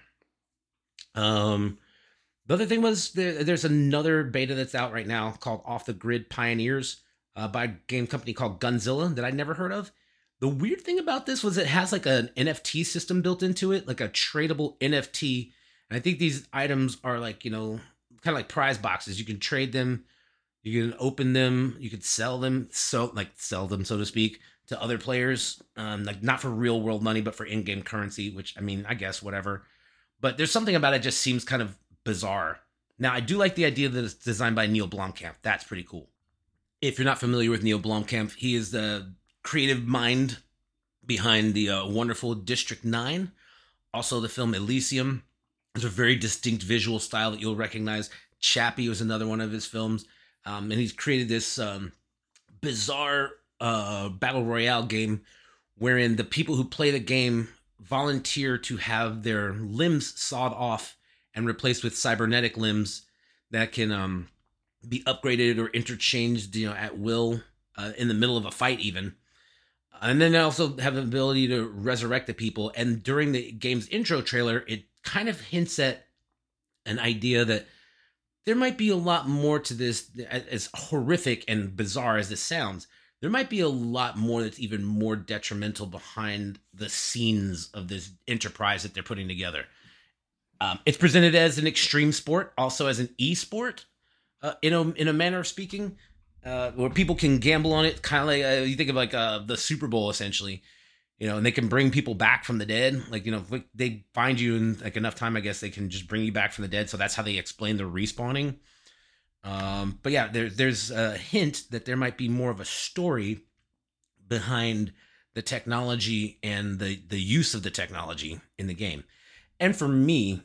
Um, The other thing was there, there's another beta that's out right now called Off the Grid Pioneers uh, by a game company called Gunzilla that I'd never heard of. The weird thing about this was it has like an N F T system built into it, like a tradable N F T. And I think these items are like, you know, kind of like prize boxes. You can trade them, you can open them, you could sell them, so like sell them, so to speak, to other players. Um, like not for real world money, but for in-game currency, which I mean, I guess whatever. But there's something about it just seems kind of bizarre. Now, I do like the idea that it's designed by Neil Blomkamp. That's pretty cool. If you're not familiar with Neil Blomkamp, he is the creative mind behind the uh, wonderful District nine. Also, the film Elysium. It's a very distinct visual style that you'll recognize. Chappie was another one of his films. Um, and he's created this um, bizarre uh, battle royale game wherein the people who play the game volunteer to have their limbs sawed off and replaced with cybernetic limbs that can um, be upgraded or interchanged, you know, at will uh, in the middle of a fight, even. And then they also have the ability to resurrect the people. And during the game's intro trailer, it kind of hints at an idea that there might be a lot more to this, as horrific and bizarre as this sounds. There might be a lot more that's even more detrimental behind the scenes of this enterprise that they're putting together. Um, it's presented as an extreme sport, also as an e-sport, uh, in a in a manner of speaking, uh, where people can gamble on it. Kind of like uh, you think of like uh, the Super Bowl, essentially, you know, and they can bring people back from the dead. Like, you know, if they find you in like enough time, I guess they can just bring you back from the dead. So that's how they explain the respawning. Um, but yeah, there, there's a hint that there might be more of a story behind the technology and the the use of the technology in the game. And for me,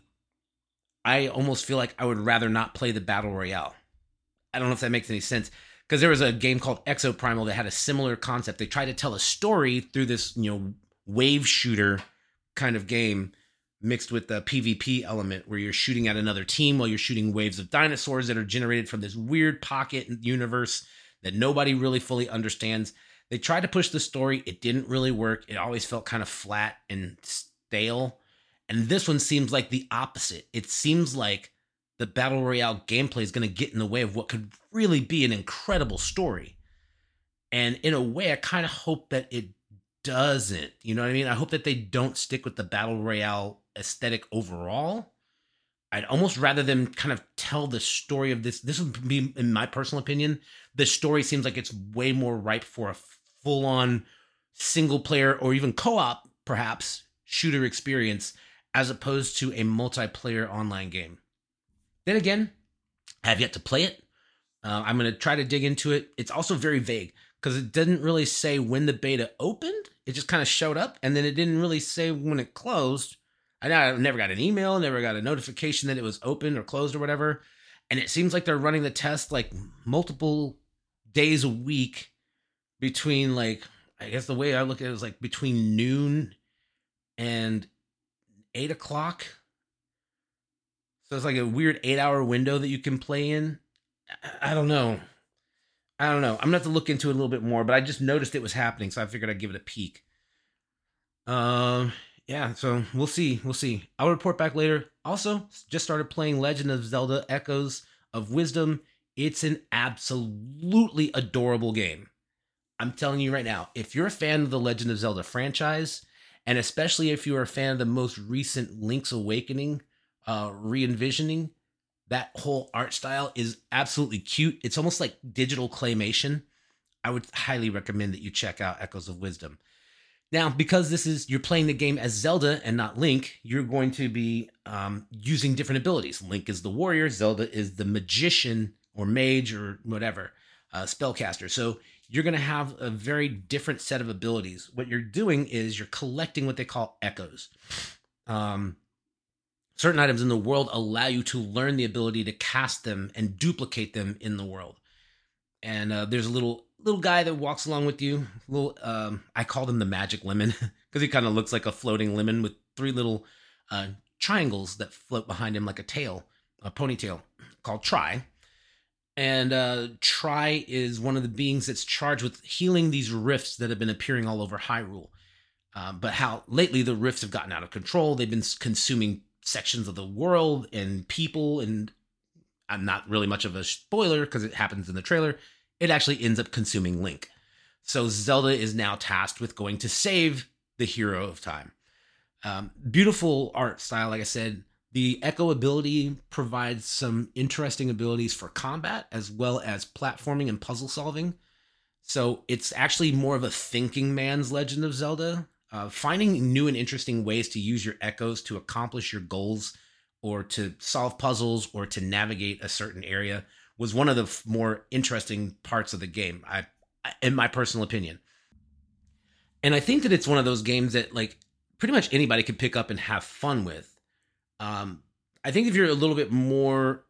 I almost feel like I would rather not play the Battle Royale. I don't know if that makes any sense. Because there was a game called Exoprimal that had a similar concept. They tried to tell a story through this, you know, wave shooter kind of game mixed with the PvP element where you're shooting at another team while you're shooting waves of dinosaurs that are generated from this weird pocket universe that nobody really fully understands. They tried to push the story. It didn't really work. It always felt kind of flat and stale. And this one seems like the opposite. It seems like the Battle Royale gameplay is going to get in the way of what could really be an incredible story. And in a way, I kind of hope that it doesn't. You know what I mean? I hope that they don't stick with the Battle Royale aesthetic overall. I'd almost rather them kind of tell the story of this. This would be, in my personal opinion, the story seems like it's way more ripe for a full-on single-player or even co-op, perhaps, shooter experience as opposed to a multiplayer online game. Then again, I have yet to play it. Uh, I'm going to try to dig into it. It's also very vague because it didn't really say when the beta opened. It just kind of showed up, and then it didn't really say when it closed. I, I never got an email, never got a notification that it was open or closed or whatever. And it seems like they're running the test like multiple days a week between like, I guess the way I look at it is like between noon and eight o'clock. So it's like a weird eight hour window that you can play in. I don't know. I don't know. I'm going to have to look into it a little bit more, but I just noticed it was happening, so I figured I'd give it a peek. Um, yeah, so we'll see. We'll see. I'll report back later. Also, just started playing Legend of Zelda Echoes of Wisdom. It's an absolutely adorable game. I'm telling you right now, if you're a fan of the Legend of Zelda franchise, and especially if you're a fan of the most recent Link's Awakening uh, re-envisioning, that whole art style is absolutely cute. It's almost like digital claymation. I would highly recommend that you check out Echoes of Wisdom. Now, because this is you're playing the game as Zelda and not Link, you're going to be um, using different abilities. Link is the warrior, Zelda is the magician or mage or whatever, uh, spellcaster. So you're going to have a very different set of abilities. What you're doing is you're collecting what they call echoes. Um, certain items in the world allow you to learn the ability to cast them and duplicate them in the world. And uh, there's a little little guy that walks along with you. Little, um, I called him the magic lemon because he kind of looks like a floating lemon with three little uh, triangles that float behind him like a tail, a ponytail, called Tri. And uh, Tri is one of the beings that's charged with healing these rifts that have been appearing all over Hyrule. Um, but how lately the rifts have gotten out of control. They've been consuming sections of the world and people, and I'm not really much of a spoiler because it happens in the trailer. It actually ends up consuming Link. So Zelda is now tasked with going to save the hero of time. Um, beautiful art style, like I said. The Echo ability provides some interesting abilities for combat as well as platforming and puzzle solving. So it's actually more of a thinking man's Legend of Zelda. Uh, finding new and interesting ways to use your echoes to accomplish your goals or to solve puzzles or to navigate a certain area was one of the f- more interesting parts of the game, I, in my personal opinion. And I think that it's one of those games that like pretty much anybody could pick up and have fun with. Um, I think if you're a little bit more,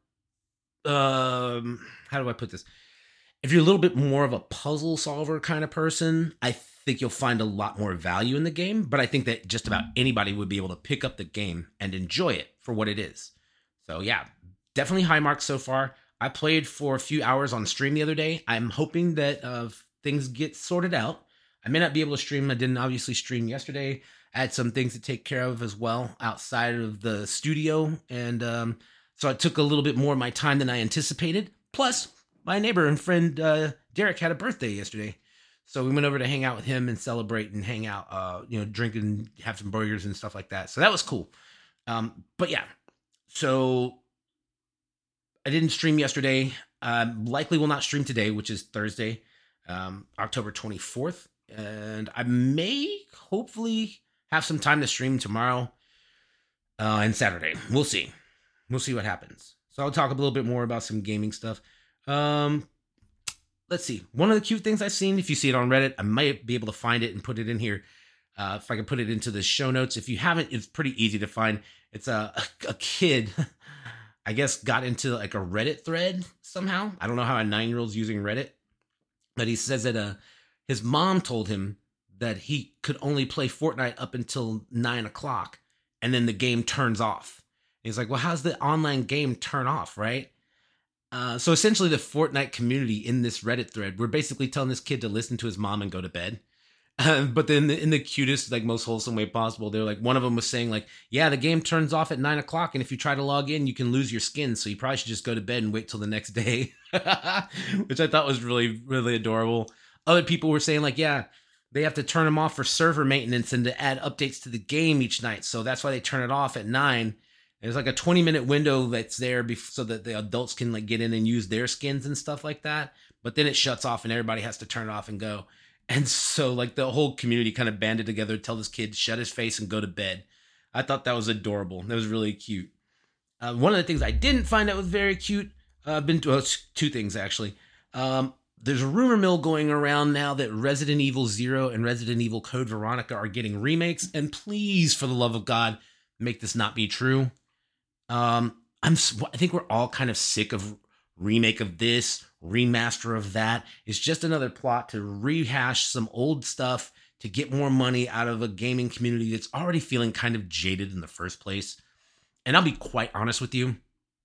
um, how do I put this? If you're a little bit more of a puzzle solver kind of person, I think you'll find a lot more value in the game. But I think that just about anybody would be able to pick up the game and enjoy it for what it is. So yeah, definitely high marks so far. I played for a few hours on stream the other day. I'm hoping that uh, things get sorted out. I may not be able to stream. I didn't obviously stream yesterday. I had some things to take care of as well outside of the studio. And um, so it took a little bit more of my time than I anticipated. Plus, my neighbor and friend uh, Derek had a birthday yesterday. So we went over to hang out with him and celebrate and hang out, uh, you know, drink and have some burgers and stuff like that. So that was cool. Um, but yeah, so I didn't stream yesterday. Um, likely will not stream today, which is Thursday, um, October twenty-fourth. And I may hopefully have some time to stream tomorrow uh, and Saturday. We'll see. We'll see what happens. So I'll talk a little bit more about some gaming stuff. Um, let's see. One of the cute things I've seen, if you see it on Reddit, I might be able to find it and put it in here. Uh, if I can put it into the show notes. If you haven't, it's pretty easy to find. It's a, a, a kid, I guess, got into like a Reddit thread somehow. I don't know how a nine-year-old's using Reddit. But he says that uh, his mom told him that he could only play Fortnite up until nine o'clock. And then the game turns off. And he's like, well, how's the online game turn off, right? Uh, so essentially the Fortnite community in this Reddit thread, we're basically telling this kid to listen to his mom and go to bed. Uh, but then in the cutest, like most wholesome way possible, they're like, one of them was saying like, yeah, the game turns off at nine o'clock. And if you try to log in, you can lose your skin. So you probably should just go to bed and wait till the next day, which I thought was really, really adorable. Other people were saying like, yeah, they have to turn them off for server maintenance and to add updates to the game each night. So that's why they turn it off at nine. There's like a twenty minute window that's there bef- so that the adults can like get in and use their skins and stuff like that. But then it shuts off and everybody has to turn it off and go. And so like the whole community kind of banded together to tell this kid shut his face and go to bed. I thought that was adorable. That was really cute. Uh, one of the things I didn't find that was very cute, uh, I've been to well, two things actually. Um, there's a rumor mill going around now that Resident Evil Zero and Resident Evil Code Veronica are getting remakes. And please, for the love of God, make this not be true. Um, I'm. I think we're all kind of sick of remake of this, remaster of that. It's just another plot to rehash some old stuff to get more money out of a gaming community that's already feeling kind of jaded in the first place. And I'll be quite honest with you,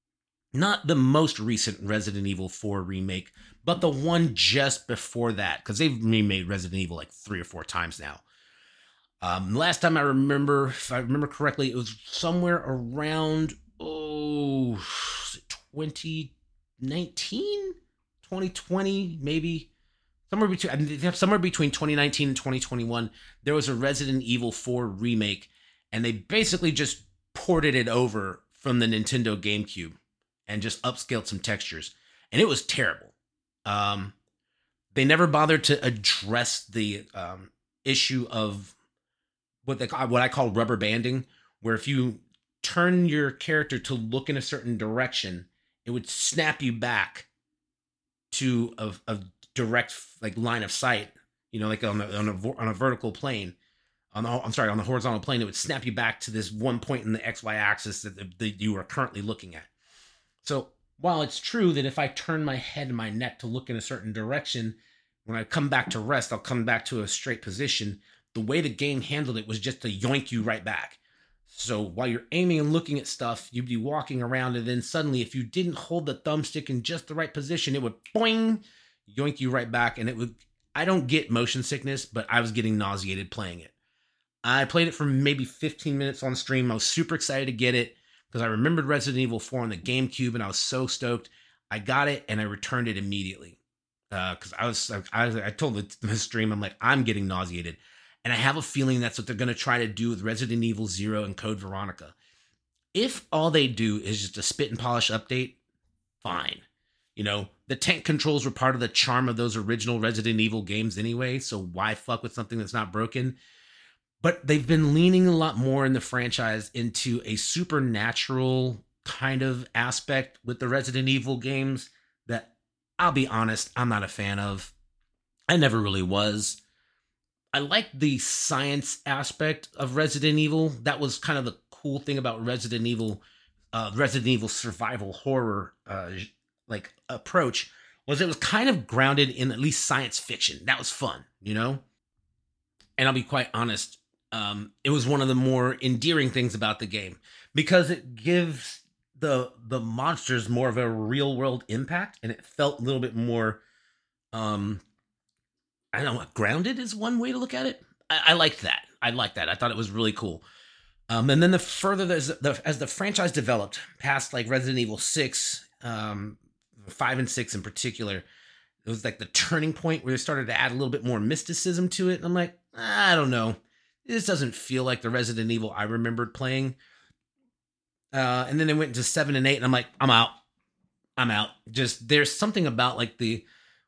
not the most recent Resident Evil four remake, but the one just before that, because they've remade Resident Evil like three or four times now. Um, last time I remember, if I remember correctly, it was somewhere around, oh, twenty nineteen, twenty twenty, maybe. Somewhere between, somewhere between twenty nineteen and twenty twenty-one, there was a Resident Evil four remake, and they basically just ported it over from the Nintendo GameCube and just upscaled some textures, and it was terrible. Um, They never bothered to address the um, issue of what they call, what I call rubber banding, where if you turn your character to look in a certain direction, it would snap you back to a, a direct like line of sight. You know, like on a, on a on a vertical plane. On the, I'm sorry, on the horizontal plane, it would snap you back to this one point in the X Y axis that, that you are currently looking at. So while it's true that if I turn my head and my neck to look in a certain direction, when I come back to rest, I'll come back to a straight position. The way the game handled it was just to yoink you right back. So while you're aiming and looking at stuff, you'd be walking around, and then suddenly, if you didn't hold the thumbstick in just the right position, it would boing, yoink you right back. And it would, I don't get motion sickness, but I was getting nauseated playing it. I played it for maybe fifteen minutes on stream. I was super excited to get it because I remembered Resident Evil four on the GameCube, and I was so stoked. I got it, and I returned it immediately because uh, I was I, I told the, the stream, I'm like, I'm getting nauseated. And I have a feeling that's what they're going to try to do with Resident Evil Zero and Code Veronica. If all they do is just a spit and polish update, fine. You know, the tank controls were part of the charm of those original Resident Evil games anyway, so why fuck with something that's not broken? But they've been leaning a lot more in the franchise into a supernatural kind of aspect with the Resident Evil games that, I'll be honest, I'm not a fan of. I never really was. I like the science aspect of Resident Evil. That was kind of the cool thing about Resident Evil, uh, Resident Evil survival horror uh, like approach, was it was kind of grounded in at least science fiction. That was fun, you know? And I'll be quite honest, Um, it was one of the more endearing things about the game because it gives the the monsters more of a real world impact, and it felt a little bit more, um, I don't know, grounded is one way to look at it. I, I liked that. I liked that. I thought it was really cool. Um, and then the further there's the as the franchise developed past like Resident Evil six, um, five and six in particular, it was like the turning point where they started to add a little bit more mysticism to it. And I'm like, I don't know. This doesn't feel like the Resident Evil I remembered playing. Uh, and then they went into seven and eight, and I'm like, I'm out. I'm out. Just there's something about like the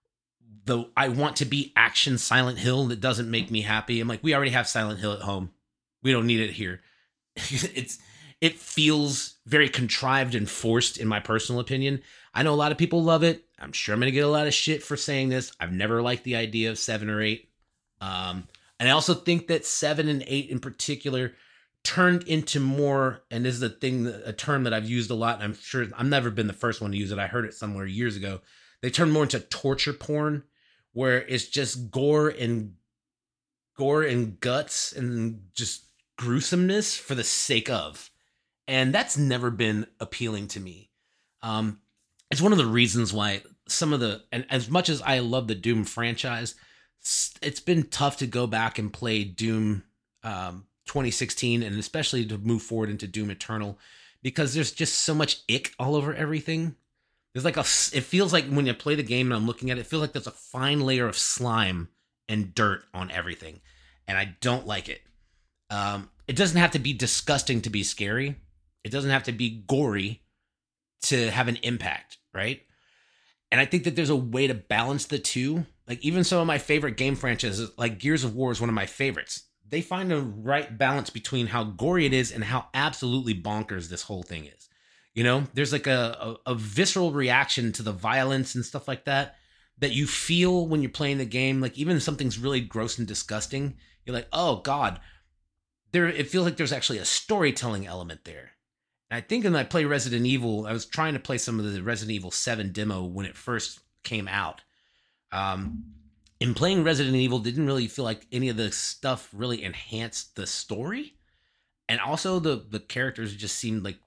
the I want to be action Silent Hill that doesn't make me happy. I'm like, we already have Silent Hill at home. We don't need it here. it's it feels very contrived and forced, in my personal opinion. I know a lot of people love it. I'm sure I'm gonna get a lot of shit for saying this. I've never liked the idea of seven or eight. Um, And I also think that seven and eight in particular turned into more, and this is a thing, a term that I've used a lot, and I'm sure I've never been the first one to use it. I heard it somewhere years ago. They turned more into torture porn, where it's just gore and gore and guts and just gruesomeness for the sake of. And that's never been appealing to me. Um, it's one of the reasons why some of the, and as much as I love the Doom franchise, it's been tough to go back and play Doom um, twenty sixteen, and especially to move forward into Doom Eternal, because there's just so much ick all over everything. There's like a, it feels like when you play the game and I'm looking at it, it feels like there's a fine layer of slime and dirt on everything, and I don't like it. Um, it doesn't have to be disgusting to be scary. It doesn't have to be gory to have an impact, right? And I think that there's a way to balance the two. Like even some of my favorite game franchises, like Gears of War is one of my favorites. They find a right balance between how gory it is and how absolutely bonkers this whole thing is. You know, there's like a, a, a visceral reaction to the violence and stuff like that that you feel when you're playing the game. Like even if something's really gross and disgusting, you're like, oh God, there. It feels like there's actually a storytelling element there. And I think when I play Resident Evil, I was trying to play some of the Resident Evil seven demo when it first came out. Um, in playing Resident Evil, didn't really feel like any of the stuff really enhanced the story. And also the, the characters just seemed like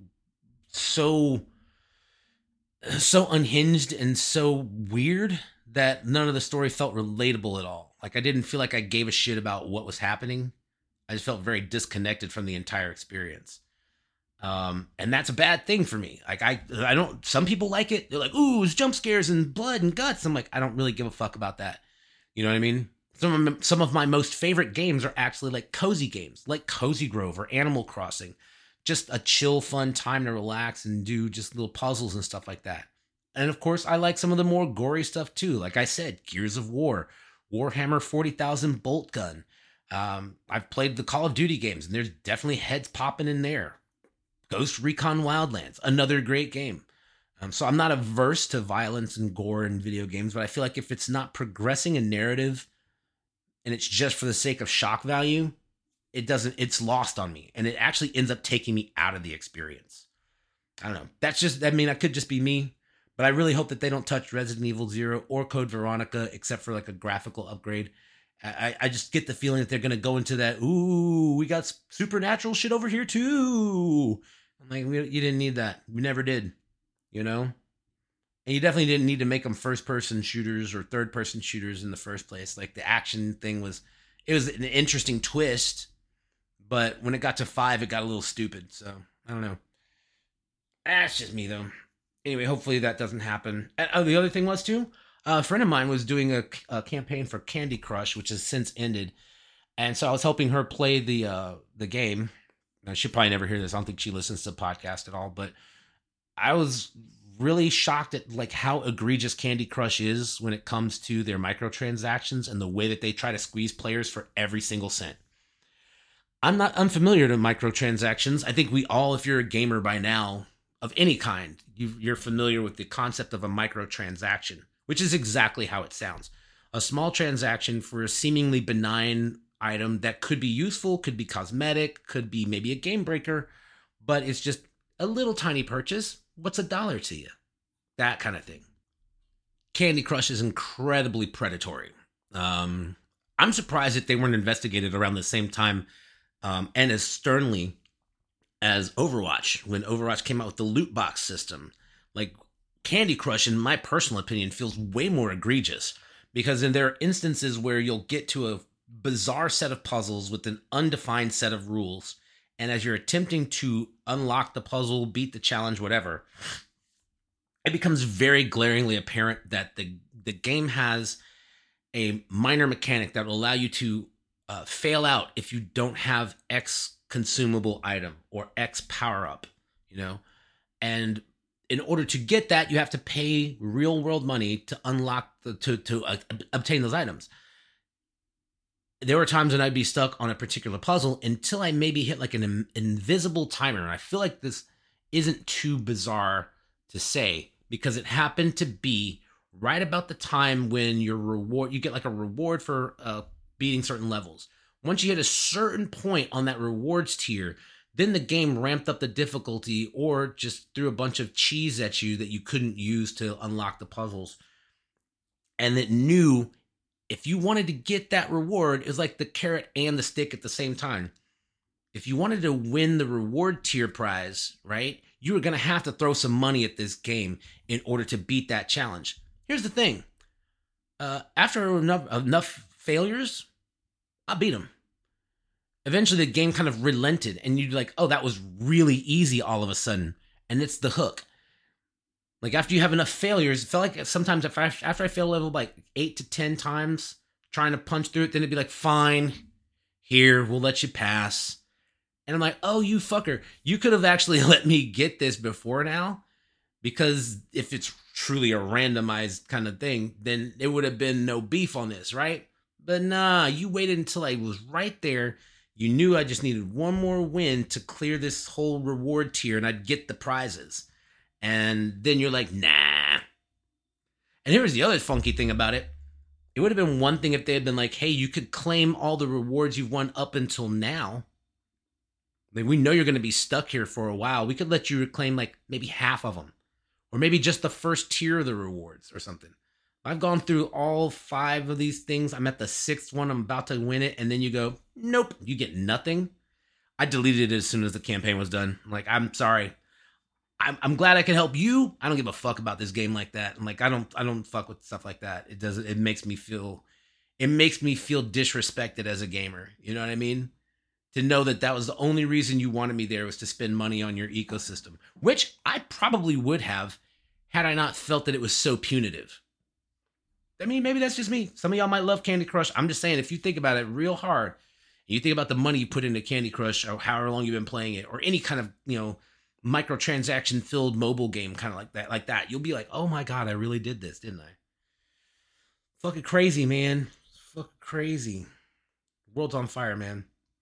so, so unhinged and so weird that none of the story felt relatable at all. Like I didn't feel like I gave a shit about what was happening. I just felt very disconnected from the entire experience. Um, and that's a bad thing for me. Like I, I don't, some people like it. They're like, ooh, it's jump scares and blood and guts. I'm like, I don't really give a fuck about that. You know what I mean? Some of, some of my most favorite games are actually like cozy games, like Cozy Grove or Animal Crossing. Just a chill, fun time to relax and do just little puzzles and stuff like that. And of course, I like some of the more gory stuff too. Like I said, Gears of War, Warhammer forty thousand Bolt Gun. Um, I've played the Call of Duty games, and there's definitely heads popping in there. Ghost Recon Wildlands, another great game. Um, so I'm not averse to violence and gore in video games, but I feel like if it's not progressing a narrative and it's just for the sake of shock value, it doesn't, it's lost on me. And it actually ends up taking me out of the experience. I don't know. That's just, I mean, that could just be me, but I really hope that they don't touch Resident Evil Zero or Code Veronica, except for like a graphical upgrade. I, I just get the feeling that they're going to go into that, ooh, we got supernatural shit over here too. I'm like, we, you didn't need that. We never did, you know? And you definitely didn't need to make them first-person shooters or third-person shooters in the first place. Like, the action thing was, it was an interesting twist, but when it got to five, it got a little stupid. So, I don't know. That's just me, though. Anyway, hopefully that doesn't happen. And oh, the other thing was, too, a friend of mine was doing a, a campaign for Candy Crush, which has since ended. And so I was helping her play the uh, the game. Now, she'll probably never hear this. I don't think she listens to the podcast at all. But I was really shocked at like how egregious Candy Crush is when it comes to their microtransactions and the way that they try to squeeze players for every single cent. I'm not unfamiliar to microtransactions. I think we all, if you're a gamer by now, of any kind, you, you're familiar with the concept of a microtransaction, which is exactly how it sounds. A small transaction for a seemingly benign item that could be useful, could be cosmetic, could be maybe a game breaker, but it's just a little tiny purchase. What's a dollar to you? That kind of thing. Candy Crush is incredibly predatory. Um, I'm surprised that they weren't investigated around the same time um, and as sternly as Overwatch, when Overwatch came out with the loot box system. Like, Candy Crush, in my personal opinion, feels way more egregious, because then there are instances where you'll get to a bizarre set of puzzles with an undefined set of rules, and as you're attempting to unlock the puzzle, beat the challenge, whatever, it becomes very glaringly apparent that the the game has a minor mechanic that will allow you to uh, fail out if you don't have X consumable item or X power up, you know, and in order to get that, you have to pay real world money to unlock the to to uh, obtain those items. There were times when I'd be stuck on a particular puzzle until I maybe hit like an in- invisible timer. And I feel like this isn't too bizarre to say, because it happened to be right about the time when your reward, you get like a reward for uh, beating certain levels. Once you hit a certain point on that rewards tier, then the game ramped up the difficulty or just threw a bunch of cheese at you that you couldn't use to unlock the puzzles. And it knew if you wanted to get that reward, it was like the carrot and the stick at the same time. If you wanted to win the reward tier prize, right, you were going to have to throw some money at this game in order to beat that challenge. Here's the thing. Uh, after enough, enough failures, I beat them. Eventually, the game kind of relented, and you'd like, oh, that was really easy all of a sudden. And it's the hook. Like, after you have enough failures, it felt like sometimes if I, after I fail level like eight to ten times trying to punch through it, then it'd be like, fine, here, we'll let you pass. And I'm like, oh, you fucker, you could have actually let me get this before now, because if it's truly a randomized kind of thing, then it would have been no beef on this, right? But nah, you waited until I was right there. You knew I just needed one more win to clear this whole reward tier and I'd get the prizes. And then you're like, nah. And here's the other funky thing about it. It would have been one thing if they had been like, hey, you could claim all the rewards you've won up until now. Like, we know you're going to be stuck here for a while. We could let you reclaim like maybe half of them. Or maybe just the first tier of the rewards or something. I've gone through all five of these things. I'm at the sixth one. I'm about to win it. And then you go, nope, you get nothing. I deleted it as soon as the campaign was done. I'm like, I'm sorry. I'm, I'm glad I can help you. I don't give a fuck about this game like that. I'm like, I don't, I don't fuck with stuff like that. It doesn't, it makes me feel, it makes me feel disrespected as a gamer. You know what I mean? To know that that was the only reason you wanted me there was to spend money on your ecosystem, which I probably would have had I not felt that it was so punitive. I mean, maybe that's just me. Some of y'all might love Candy Crush. I'm just saying, if you think about it real hard, and you think about the money you put into Candy Crush or however long you've been playing it, or any kind of, you know, microtransaction filled mobile game, kind of like that, like that. You'll be like, oh my God, I really did this, didn't I? Fucking crazy, man. Fucking crazy. World's on fire, man.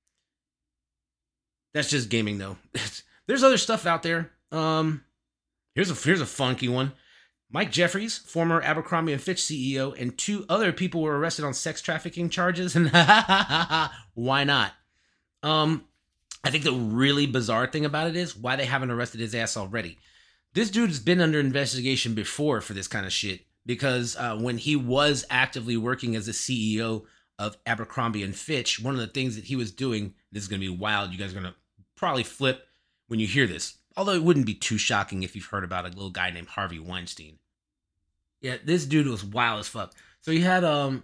That's just gaming, though. There's other stuff out there. Um, here's a here's a funky one. Mike Jeffries, former Abercrombie and Fitch C E O, and two other people were arrested on sex trafficking charges. And why not? Um, I think the really bizarre thing about it is why they haven't arrested his ass already. This dude's been under investigation before for this kind of shit because uh, when he was actively working as a C E O of Abercrombie and Fitch, one of the things that he was doing, this is going to be wild. You guys are going to probably flip when you hear this. Although it wouldn't be too shocking if you've heard about a little guy named Harvey Weinstein. Yeah, this dude was wild as fuck. So he had, um,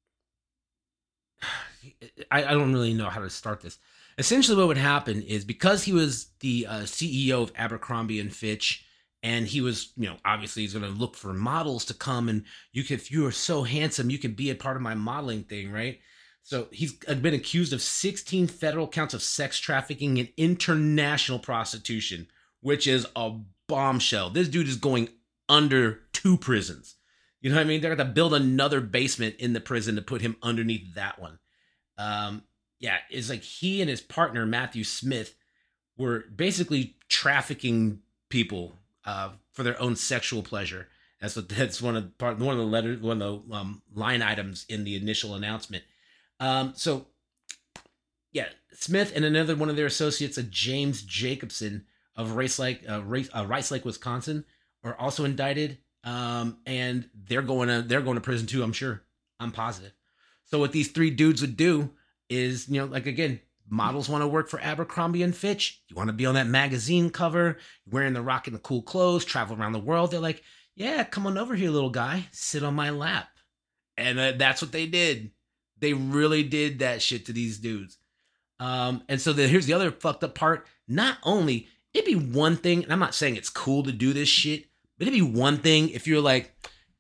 I, I don't really know how to start this. Essentially what would happen is because he was the uh, C E O of Abercrombie and Fitch, and he was, you know, obviously he's going to look for models to come, and you can, if you are so handsome, you can be a part of my modeling thing, right? So he's been accused of sixteen federal counts of sex trafficking and international prostitution, which is a bombshell. This dude is going under two prisons. You know what I mean? They're going to build another basement in the prison to put him underneath that one. Um, yeah, it's like he and his partner, Matthew Smith, were basically trafficking people uh, for their own sexual pleasure. That's what that's one of part one of the letters, one of the um, line items in the initial announcement. Um, so, yeah, Smith and another one of their associates, a James Jacobson of Rice Lake, uh, Rice, uh, Rice Lake, Wisconsin, are also indicted, um, and they're going to they're going to prison too. I'm sure. I'm positive. So what these three dudes would do is, you know, like again, models want to work for Abercrombie and Fitch. You want to be on that magazine cover, wearing the rock and the cool clothes, travel around the world. They're like, yeah, come on over here, little guy, sit on my lap, and uh, that's what they did. They really did that shit to these dudes. Um, and so the, here's the other fucked up part. Not only, it'd be one thing, and I'm not saying it's cool to do this shit, but it'd be one thing if you're like,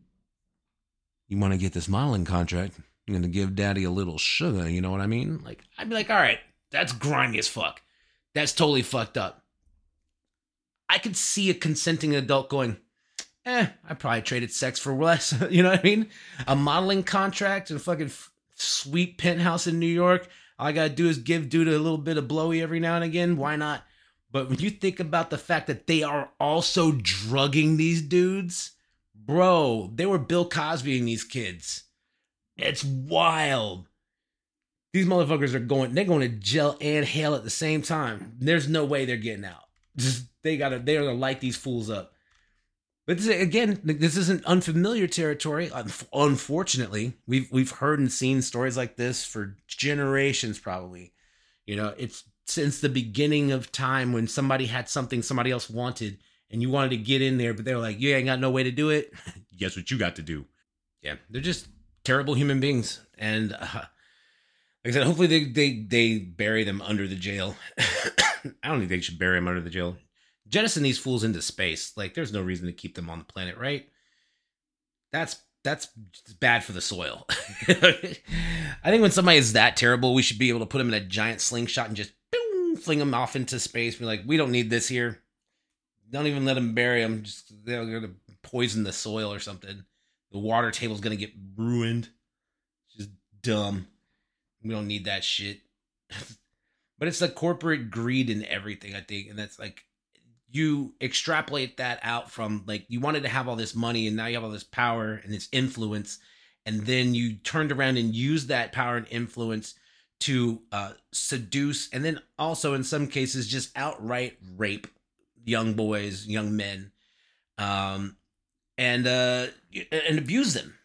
you want to get this modeling contract, you're going to give daddy a little sugar, you know what I mean? Like, I'd be like, all right, that's grimy as fuck. That's totally fucked up. I could see a consenting adult going, eh, I probably traded sex for less. You know what I mean? A modeling contract and a fucking sweet penthouse in New York. All I gotta do is give dude a little bit of blowy every now and again. Why not? But when you think about the fact that they are also drugging these dudes, bro, they were Bill Cosbying these kids. It's wild. These motherfuckers are going, they're going to jail and hell at the same time. There's no way they're getting out. Just, they gotta, they're gonna light these fools up. But this, again, this isn't unfamiliar territory. Unfortunately, we've we've heard and seen stories like this for generations, probably. You know, it's since the beginning of time when somebody had something somebody else wanted, and you wanted to get in there, but they were like, "You ain't got no way to do it." Guess what you got to do? Yeah, they're just terrible human beings, and uh, like I said, hopefully they they they bury them under the jail. I don't think they should bury them under the jail. Jettison these fools into space. Like, there's no reason to keep them on the planet, right? That's that's bad for the soil. I think when somebody is that terrible, we should be able to put them in a giant slingshot and just boom, fling them off into space. Be like, we don't need this here. Don't even let them bury them. Just they're gonna poison the soil or something. The water table's gonna get ruined. Just dumb. We don't need that shit. But it's the corporate greed and everything, I think, and that's like. You extrapolate that out from like you wanted to have all this money and now you have all this power and this influence, and then you turned around and used that power and influence to uh, seduce and then also in some cases just outright rape young boys, young men, um, and uh, and abuse them.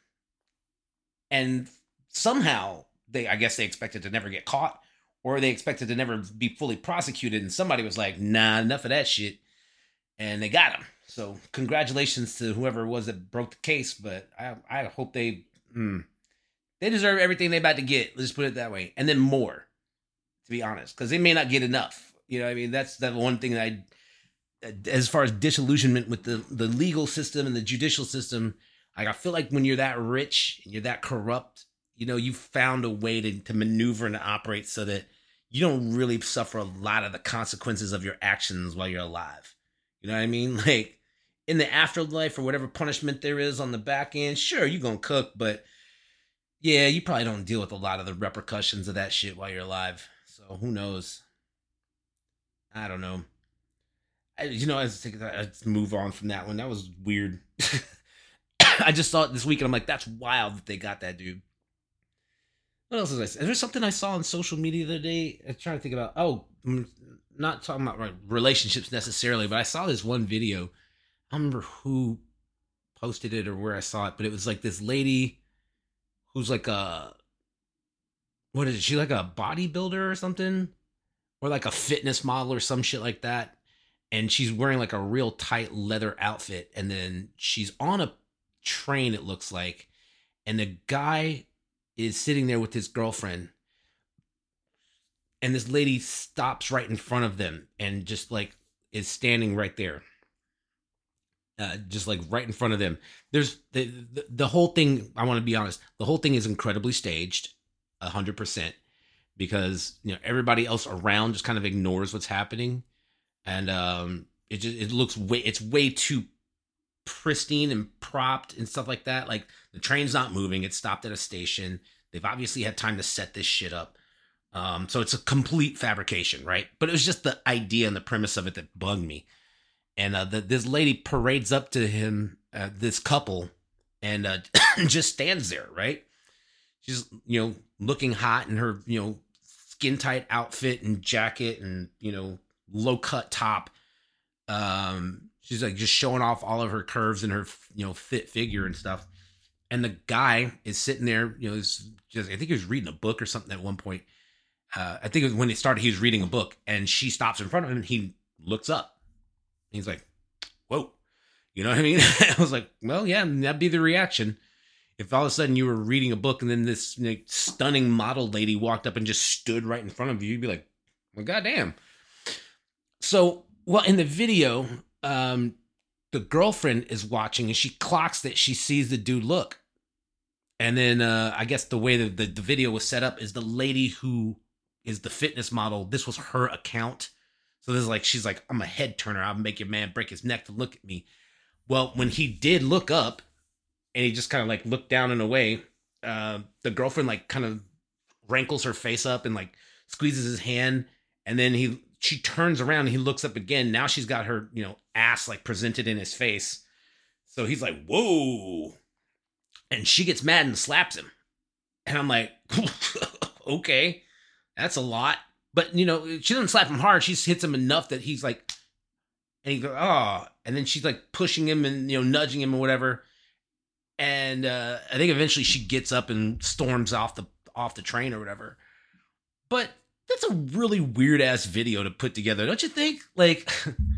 And somehow they, I guess they expected to never get caught, or they expected to never be fully prosecuted. And somebody was like, "Nah, enough of that shit." And they got him. So congratulations to whoever it was that broke the case. But I, I hope they, mm, they deserve everything they're about to get. Let's put it that way, and then more, to be honest, because they may not get enough. You know, what I mean, that's the one thing that I, as far as disillusionment with the the legal system and the judicial system, like I feel like when you're that rich and you're that corrupt, you know, you found a way to to maneuver and to operate so that you don't really suffer a lot of the consequences of your actions while you're alive. You know what I mean? Like in the afterlife or whatever punishment there is on the back end, sure, you're going to cook, but yeah, you probably don't deal with a lot of the repercussions of that shit while you're alive. So who knows? I don't know. I, you know, I just think that let's move on from that one. That was weird. I just saw it this week and I'm like, that's wild that they got that dude. What else is I? Is there something I saw on social media the other day? I'm trying to think about. Oh, I'm not talking about right, relationships necessarily, but I saw this one video. I don't remember who posted it or where I saw it, but it was like this lady who's like a what is it? She like a bodybuilder or something, or like a fitness model or some shit like that. And she's wearing like a real tight leather outfit, and then she's on a train. It looks like, and the guy is sitting there with his girlfriend, and this lady stops right in front of them and just like is standing right there, uh, just like right in front of them. There's the the, the whole thing. I want to be honest. The whole thing is incredibly staged, a hundred percent, because you know everybody else around just kind of ignores what's happening, and um, it just it looks way it's way too pristine and propped and stuff like that. Like the train's not moving. It's stopped at a station. They've obviously had time to set this shit up. Um, so it's a complete fabrication, right? But it was just the idea and the premise of it that bugged me. And uh, the, this lady parades up to him, uh, this couple, and uh, just stands there, right? She's, you know, looking hot in her, you know, skin tight outfit and jacket and, you know, low cut top. Um, She's like just showing off all of her curves and her, you know, fit figure and stuff. And the guy is sitting there, you know, is just, I think he was reading a book or something at one point. Uh, I think it was when it started, he was reading a book, and she stops in front of him and he looks up. He's like, whoa, you know what I mean? I was like, well, yeah, that'd be the reaction. If all of a sudden you were reading a book and then this, you know, stunning model lady walked up and just stood right in front of you, you'd be like, well, goddamn. So, well, in the video, um, the girlfriend is watching and she clocks that she sees the dude look. And then uh, I guess the way that the, the video was set up is the lady who is the fitness model. This was her account. So this is like, she's like, I'm a head turner. I'll make your man break his neck to look at me. Well, when he did look up and he just kind of like looked down and away, uh, the girlfriend like kind of rankles her face up and like squeezes his hand. And then he, she turns around and he looks up again. Now she's got her, you know, ass like presented in his face. So he's like, whoa. And she gets mad and slaps him. And I'm like, okay, that's a lot. But, you know, she doesn't slap him hard. She just hits him enough that he's like, and he goes, oh. And then she's like pushing him and, you know, nudging him or whatever. And uh, I think eventually she gets up and storms off the off the train or whatever. But that's a really weird ass video to put together, don't you think? Like,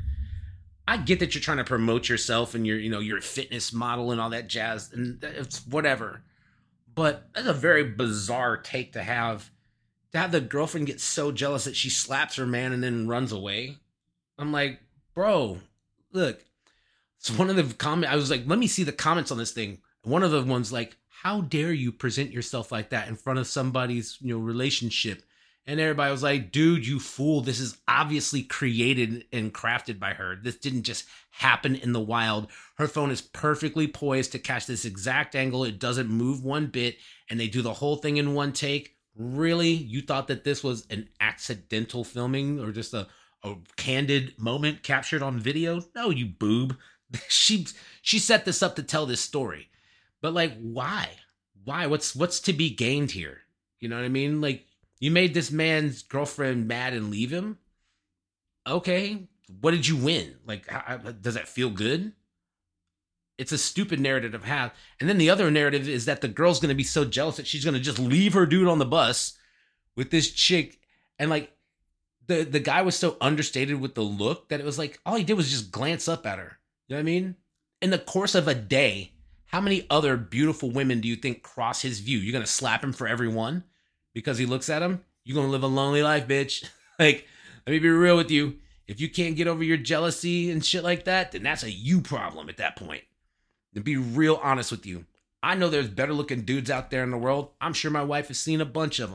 I get that you're trying to promote yourself and you're, you know, you're a fitness model and all that jazz, and it's whatever. But that's a very bizarre take to have, to have the girlfriend get so jealous that she slaps her man and then runs away. I'm like, bro, look. So one of the comment, I was like, let me see the comments on this thing. One of the ones like, how dare you present yourself like that in front of somebody's, you know, relationship? And everybody was like, dude, you fool. This is obviously created and crafted by her. This didn't just happen in the wild. Her phone is perfectly poised to catch this exact angle. It doesn't move one bit. And they do the whole thing in one take. Really? You thought that this was an accidental filming or just a, a candid moment captured on video? No, you boob. She she set this up to tell this story. But like, why? Why? What's what's to be gained here? You know what I mean? Like, you made this man's girlfriend mad and leave him? Okay. What did you win? Like, how, does that feel good? It's a stupid narrative to have. And then the other narrative is that the girl's going to be so jealous that she's going to just leave her dude on the bus with this chick. And like, the, the guy was so understated with the look that it was like, all he did was just glance up at her. You know what I mean? In the course of a day, how many other beautiful women do you think cross his view? You're going to slap him for every one? Because he looks at him? You're going to live a lonely life, bitch. Like, let me be real with you. If you can't get over your jealousy and shit like that, then that's a you problem at that point. To be real honest with you. I know there's better looking dudes out there in the world. I'm sure my wife has seen a bunch of them.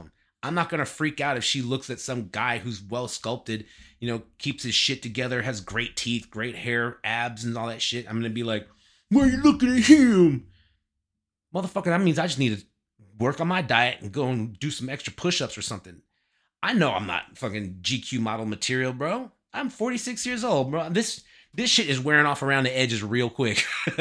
I'm not going to freak out if she looks at some guy who's well sculpted, you know, keeps his shit together, has great teeth, great hair, abs, and all that shit. I'm going to be like, why are you looking at him? Motherfucker, that means I just need to work on my diet and go and do some extra push-ups or something. I know I'm not fucking G Q model material, bro. I'm forty-six years old, bro. This this shit is wearing off around the edges real quick.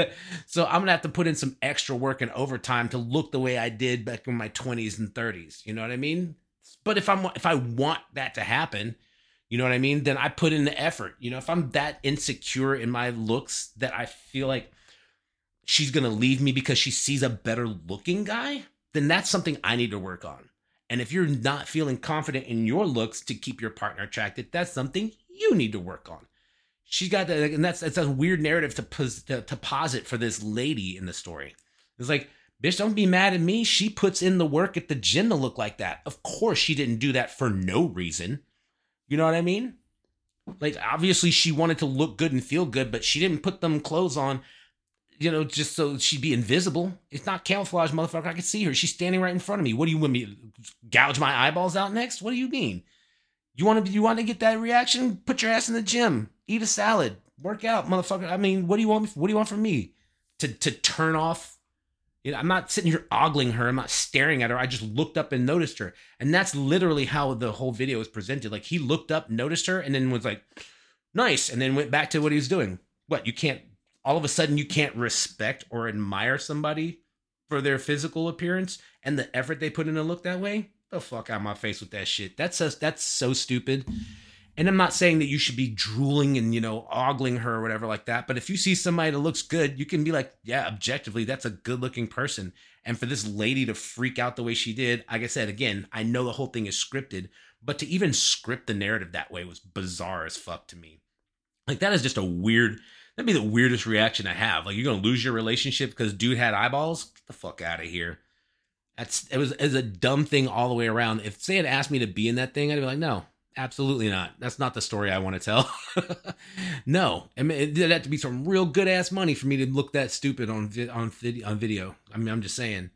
So I'm gonna have to put in some extra work and overtime to look the way I did back in my twenties and thirties. You know what I mean? But if I'm if I want that to happen, you know what I mean, then I put in the effort. You know, if I'm that insecure in my looks that I feel like she's gonna leave me because she sees a better looking guy, then that's something I need to work on. And if you're not feeling confident in your looks to keep your partner attracted, that's something you need to work on. She got that, and that's it's a weird narrative to, pos, to to posit for this lady in the story. It's like, bitch, don't be mad at me. She puts in the work at the gym to look like that. Of course, she didn't do that for no reason. You know what I mean? Like, obviously, she wanted to look good and feel good, but she didn't put them clothes on, you know, just so she'd be invisible. It's not camouflage, motherfucker. I can see her. She's standing right in front of me. What do you want me to gouge my eyeballs out next? What do you mean? You want to you want to get that reaction? Put your ass in the gym. Eat a salad. Work out, motherfucker. I mean, what do you want? What do you want from me? To to turn off? You know, I'm not sitting here ogling her. I'm not staring at her. I just looked up and noticed her, and that's literally how the whole video is presented. Like, he looked up, noticed her, and then was like, "Nice," and then went back to what he was doing. What, you can't? All of a sudden, you can't respect or admire somebody for their physical appearance and the effort they put in to look that way? The fuck out of my face with that shit. That's so, that's so stupid. And I'm not saying that you should be drooling and, you know, ogling her or whatever like that. But if you see somebody that looks good, you can be like, yeah, objectively, that's a good looking person. And for this lady to freak out the way she did, like I said, again, I know the whole thing is scripted, but to even script the narrative that way was bizarre as fuck to me. Like, that is just a weird, that'd be the weirdest reaction I have. Like, you're going to lose your relationship because dude had eyeballs? Get the fuck out of here. That's, it was, it was a dumb thing all the way around. If they had asked me to be in that thing, I'd be like, no, absolutely not. That's not the story I want to tell. No, I mean, it did have to be some real good ass money for me to look that stupid on on on video. I mean, I'm just saying,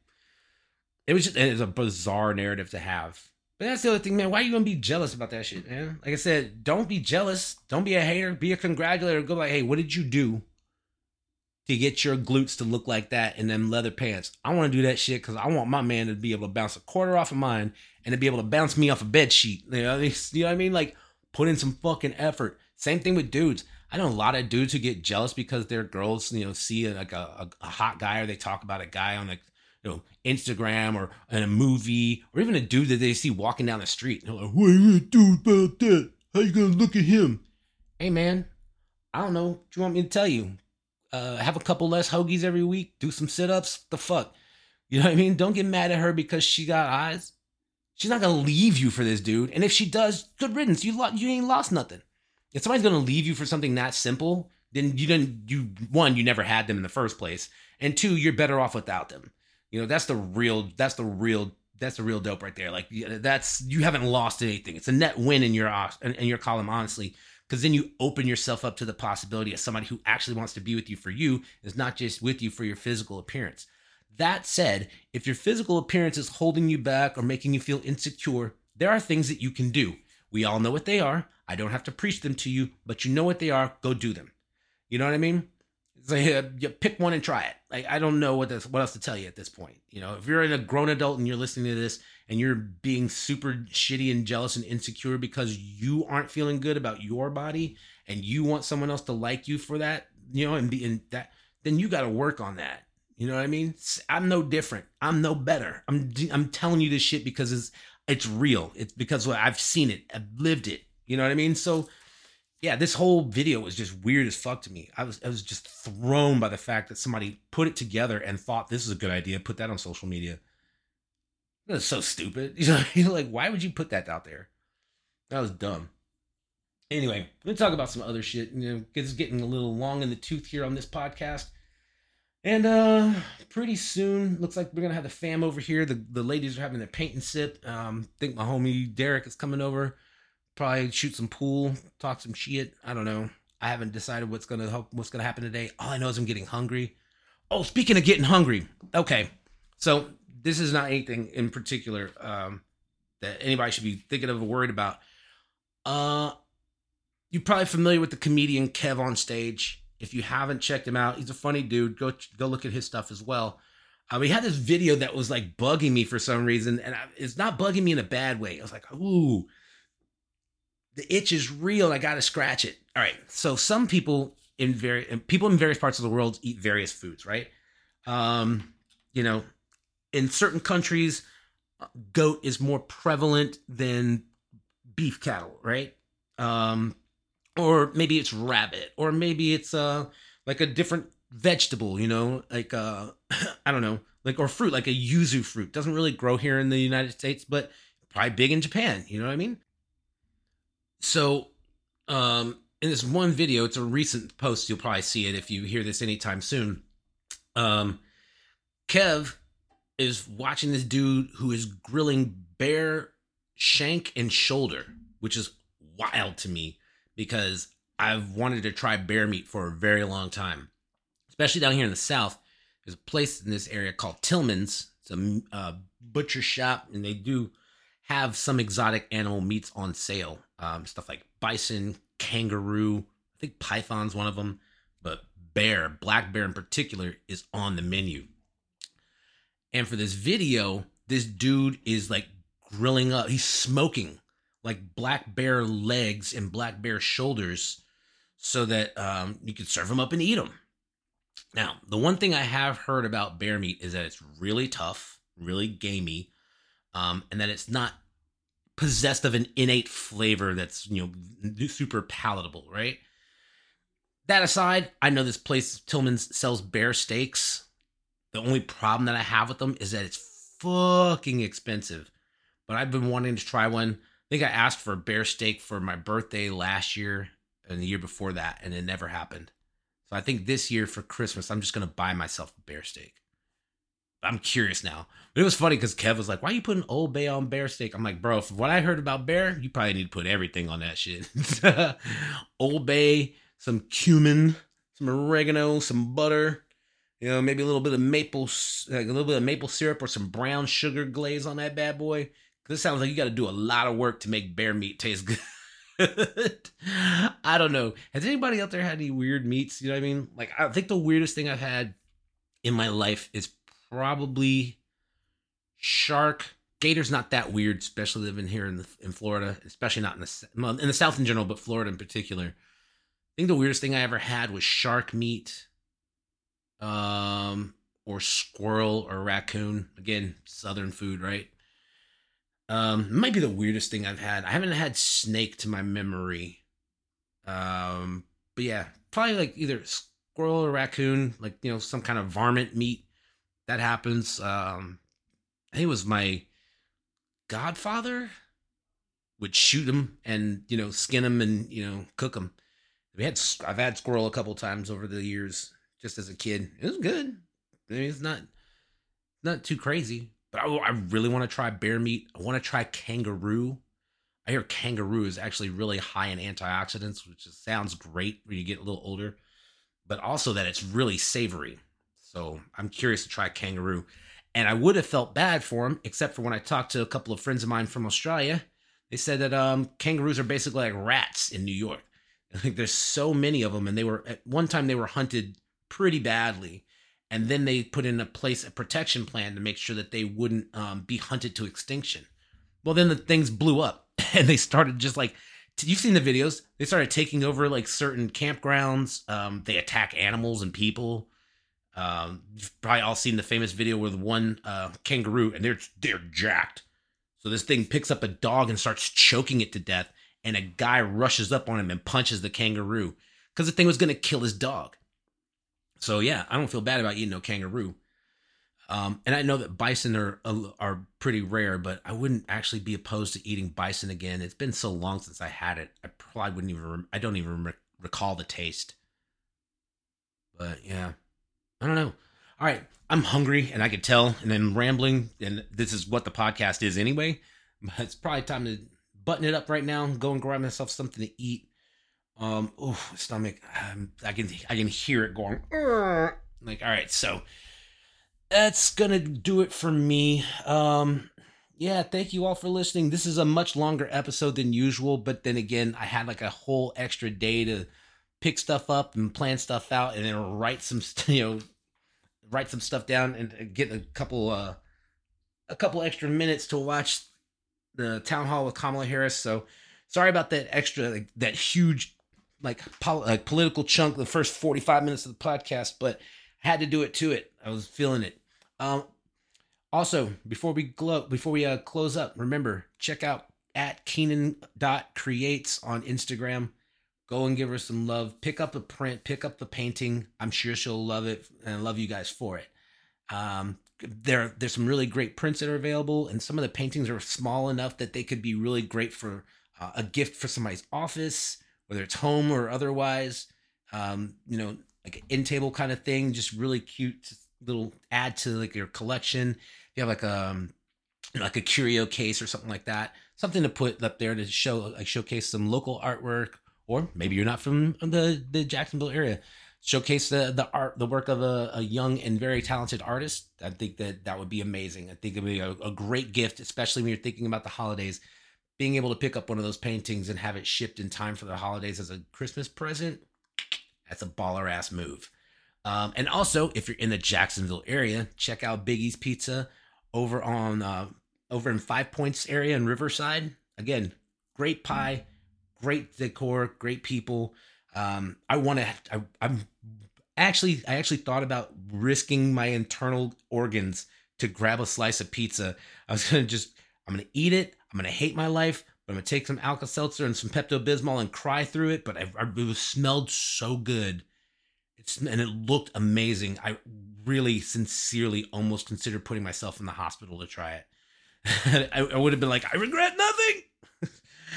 it was just it was a bizarre narrative to have. But that's the other thing, man. Why are you gonna be jealous about that shit, man? Like I said, don't be jealous. Don't be a hater. Be a congratulator. Go like, hey, what did you do to get your glutes to look like that in them leather pants? I want to do that shit because I want my man to be able to bounce a quarter off of mine and to be able to bounce me off a bed sheet. You know, you know what I mean? Like, put in some fucking effort. Same thing with dudes. I know a lot of dudes who get jealous because their girls, you know, see a, like a, a, a hot guy, or they talk about a guy on like, you know, Instagram or in a movie, or even a dude that they see walking down the street. And they're like, what are you gonna do about that? How you gonna look at him? Hey, man, I don't know what you want me to tell you. Uh, have a couple less hoagies every week. Do some sit-ups. The fuck? You know what I mean? Don't get mad at her because she got eyes. She's not gonna leave you for this dude. And if she does, good riddance. You lo- you ain't lost nothing. If somebody's gonna leave you for something that simple, then you didn't. You one, you never had them in the first place, and two, you're better off without them. You know, that's the real. That's the real. That's the real dope right there. Like, that's, you haven't lost anything. It's a net win in your in, in your column, honestly. Because then you open yourself up to the possibility of somebody who actually wants to be with you for you, is not just with you for your physical appearance. That said, if your physical appearance is holding you back or making you feel insecure, there are things that you can do. We all know what they are. I don't have to preach them to you, but you know what they are. Go do them. You know what I mean? It's like, uh, you pick one and try it. Like, I don't know what this, what else to tell you at this point. You know, if you're a grown adult and you're listening to this and you're being super shitty and jealous and insecure because you aren't feeling good about your body and you want someone else to like you for that, you know, and be in that, then you got to work on that. You know what I mean? I'm no different. I'm no better. I'm I'm telling you this shit because it's it's real. It's because I've seen it. I've lived it. You know what I mean? So yeah, this whole video was just weird as fuck to me. I was I was just thrown by the fact that somebody put it together and thought this is a good idea. Put that on social media. That's so stupid. You know, like, why would you put that out there? That was dumb. Anyway, let's talk about some other shit. You know, it's getting a little long in the tooth here on this podcast. And uh, pretty soon, looks like we're going to have the fam over here. The the ladies are having their paint and sip. Um, I think my homie Derek is coming over. Probably shoot some pool, talk some shit. I don't know. I haven't decided what's going to help, what's going to happen today. All I know is I'm getting hungry. Oh, speaking of getting hungry. Okay. So this is not anything in particular. Um, that anybody should be thinking of or worried about. Uh, you're probably familiar with the comedian Kev on Stage. If you haven't checked him out, he's a funny dude. Go go look at his stuff as well. Um, he had this video that was like bugging me for some reason, and I, it's not bugging me in a bad way. I was like, ooh, the itch is real. I gotta scratch it. All right. So some people in very people in various parts of the world eat various foods, right? Um, you know, in certain countries, goat is more prevalent than beef cattle, right? Um, or maybe it's rabbit, or maybe it's uh like a different vegetable, you know, like uh I don't know, like or fruit, like a yuzu fruit. Doesn't really grow here in the United States, but probably big in Japan. You know what I mean? So, um, in this one video, it's a recent post. You'll probably see it if you hear this anytime soon. Um, Kev is watching this dude who is grilling bear shank and shoulder, which is wild to me because I've wanted to try bear meat for a very long time, especially down here in the South. There's a place in this area called Tillman's. It's a uh, butcher shop, and they do have some exotic animal meats on sale. Um, stuff like bison, kangaroo, I think python's one of them, but bear, black bear in particular, is on the menu. And for this video, this dude is like grilling up, he's smoking like black bear legs and black bear shoulders so that um, you can serve them up and eat them. Now, the one thing I have heard about bear meat is that it's really tough, really gamey, um, and that it's not possessed of an innate flavor that's, you know, super palatable, right? That aside, I know this place, Tillman's, sells bear steaks. The only problem that I have with them is that it's fucking expensive. But I've been wanting to try one. I think I asked for a bear steak for my birthday last year and the year before that, and it never happened. So I think this year for Christmas, I'm just going to buy myself a bear steak. I'm curious now. But it was funny because Kev was like, why are you putting Old Bay on bear steak? I'm like, bro, from what I heard about bear, you probably need to put everything on that shit. Old Bay, some cumin, some oregano, some butter, you know, maybe a little bit of maple, like a little bit of maple syrup or some brown sugar glaze on that bad boy. Because it sounds like you got to do a lot of work to make bear meat taste good. I don't know. Has anybody out there had any weird meats? You know what I mean? Like, I think the weirdest thing I've had in my life is probably shark. Gator's not that weird, especially living here in the, in Florida, especially not in the well, in the South in general, but Florida in particular. I think the weirdest thing I ever had was shark meat, um, or squirrel or raccoon. Again, Southern food, right? Um, it might be the weirdest thing I've had. I haven't had snake to my memory. Um, but yeah, probably like either squirrel or raccoon, like, you know, some kind of varmint meat. That happens. Um, I think it was my godfather would shoot him and, you know, skin him and, you know, cook him. We had, I've had squirrel a couple times over the years, just as a kid. It was good. I mean, it's not, not too crazy, but I, I really want to try bear meat. I want to try kangaroo. I hear kangaroo is actually really high in antioxidants, which just sounds great when you get a little older, but also that it's really savory. So I'm curious to try kangaroo. And I would have felt bad for him, except for when I talked to a couple of friends of mine from Australia. They said that um, kangaroos are basically like rats in New York. I think there's so many of them. And they were, at one time, they were hunted pretty badly. And then they put in a place, a protection plan to make sure that they wouldn't um, be hunted to extinction. Well, then the things blew up. And they started just like, you've seen the videos. They started taking over like certain campgrounds. Um, they attack animals and people. Um, you've probably all seen the famous video with one uh, kangaroo, and they're they're jacked. So this thing picks up a dog and starts choking it to death, and a guy rushes up on him and punches the kangaroo because the thing was going to kill his dog. So yeah, I don't feel bad about eating no kangaroo. Um, and I know that bison are are pretty rare, but I wouldn't actually be opposed to eating bison again. It's been so long since I had it. I probably wouldn't even. I don't even rec- recall the taste. But yeah. I don't know. All right. I'm hungry and I could tell, and I'm rambling, and this is what the podcast is anyway. But it's probably time to button it up right now, go and grab myself something to eat. Um, oh, stomach. Um, I can I can hear it going. Argh. Like, all right, so that's gonna do it for me. Um, Yeah, thank you all for listening. This is a much longer episode than usual, but then again, I had like a whole extra day to pick stuff up and plan stuff out, and then write some, you know, write some stuff down and get a couple, uh, a couple extra minutes to watch the town hall with Kamala Harris. So sorry about that extra, like, that huge, like, pol- like political chunk, the first forty-five minutes of the podcast, but I had to do it to it. I was feeling it. Um, Also, before we glow, before we uh, close up, remember, check out at Keenan dot creates on Instagram. Go and give her some love. Pick up a print, pick up the painting. I'm sure she'll love it, and I love you guys for it. Um, there, there's some really great prints that are available, and some of the paintings are small enough that they could be really great for uh, a gift for somebody's office, whether it's home or otherwise. Um, you know, like an end table kind of thing, just really cute little add to like your collection. If you have like a um, like a curio case or something like that, something to put up there to show, like, showcase some local artwork, or maybe you're not from the the Jacksonville area, showcase the the art, the work of a, a young and very talented artist. I think that that would be amazing. I think it'd be a, a great gift, especially when you're thinking about the holidays. Being able to pick up one of those paintings and have it shipped in time for the holidays as a Christmas present, that's a baller ass move. Um, and also, if you're in the Jacksonville area, check out Biggie's Pizza over on uh, over in Five Points area in Riverside. Again, great pie, great decor, great people. Um, I want to. I'm actually I actually thought about risking my internal organs to grab a slice of pizza. I was gonna just I'm gonna eat it. I'm gonna hate my life. But I'm gonna take some Alka-Seltzer and some Pepto-Bismol and cry through it. But I, I, it was smelled so good. It's, and it looked amazing. I really sincerely almost considered putting myself in the hospital to try it. I, I would have been like, I regret nothing.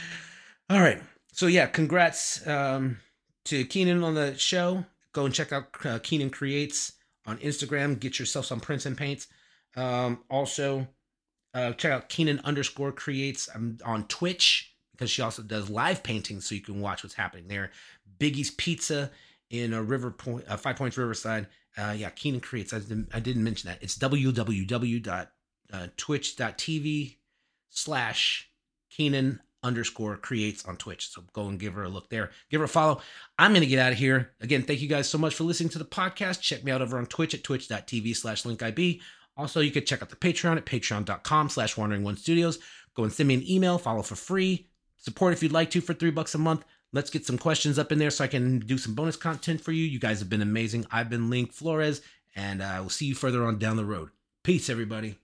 All right. So yeah, congrats um, to Keenan on the show. Go and check out uh, Keenan Creates on Instagram. Get yourself some prints and paints. Um, also, uh, check out Keenan underscore Creates um, on Twitch, because she also does live paintings, so you can watch what's happening there. Biggie's Pizza in a River Point, uh, Five Points Riverside. Uh, yeah, Keenan Creates. I didn't, I didn't mention that. It's www.twitch.tv slash Keenan underscore creates on Twitch. So go and give her a look there. Give her a follow. I'm going to get out of here. Again, thank you guys so much for listening to the podcast. Check me out over on Twitch at twitch.tv slash linkib. Also, you can check out the Patreon at patreon.com slash wandering one studios. Go and send me an email. Follow for free. Support if you'd like to for three bucks a month. Let's get some questions up in there so I can do some bonus content for you. You guys have been amazing. I've been Link Flores, and I uh, will see you further on down the road. Peace, everybody.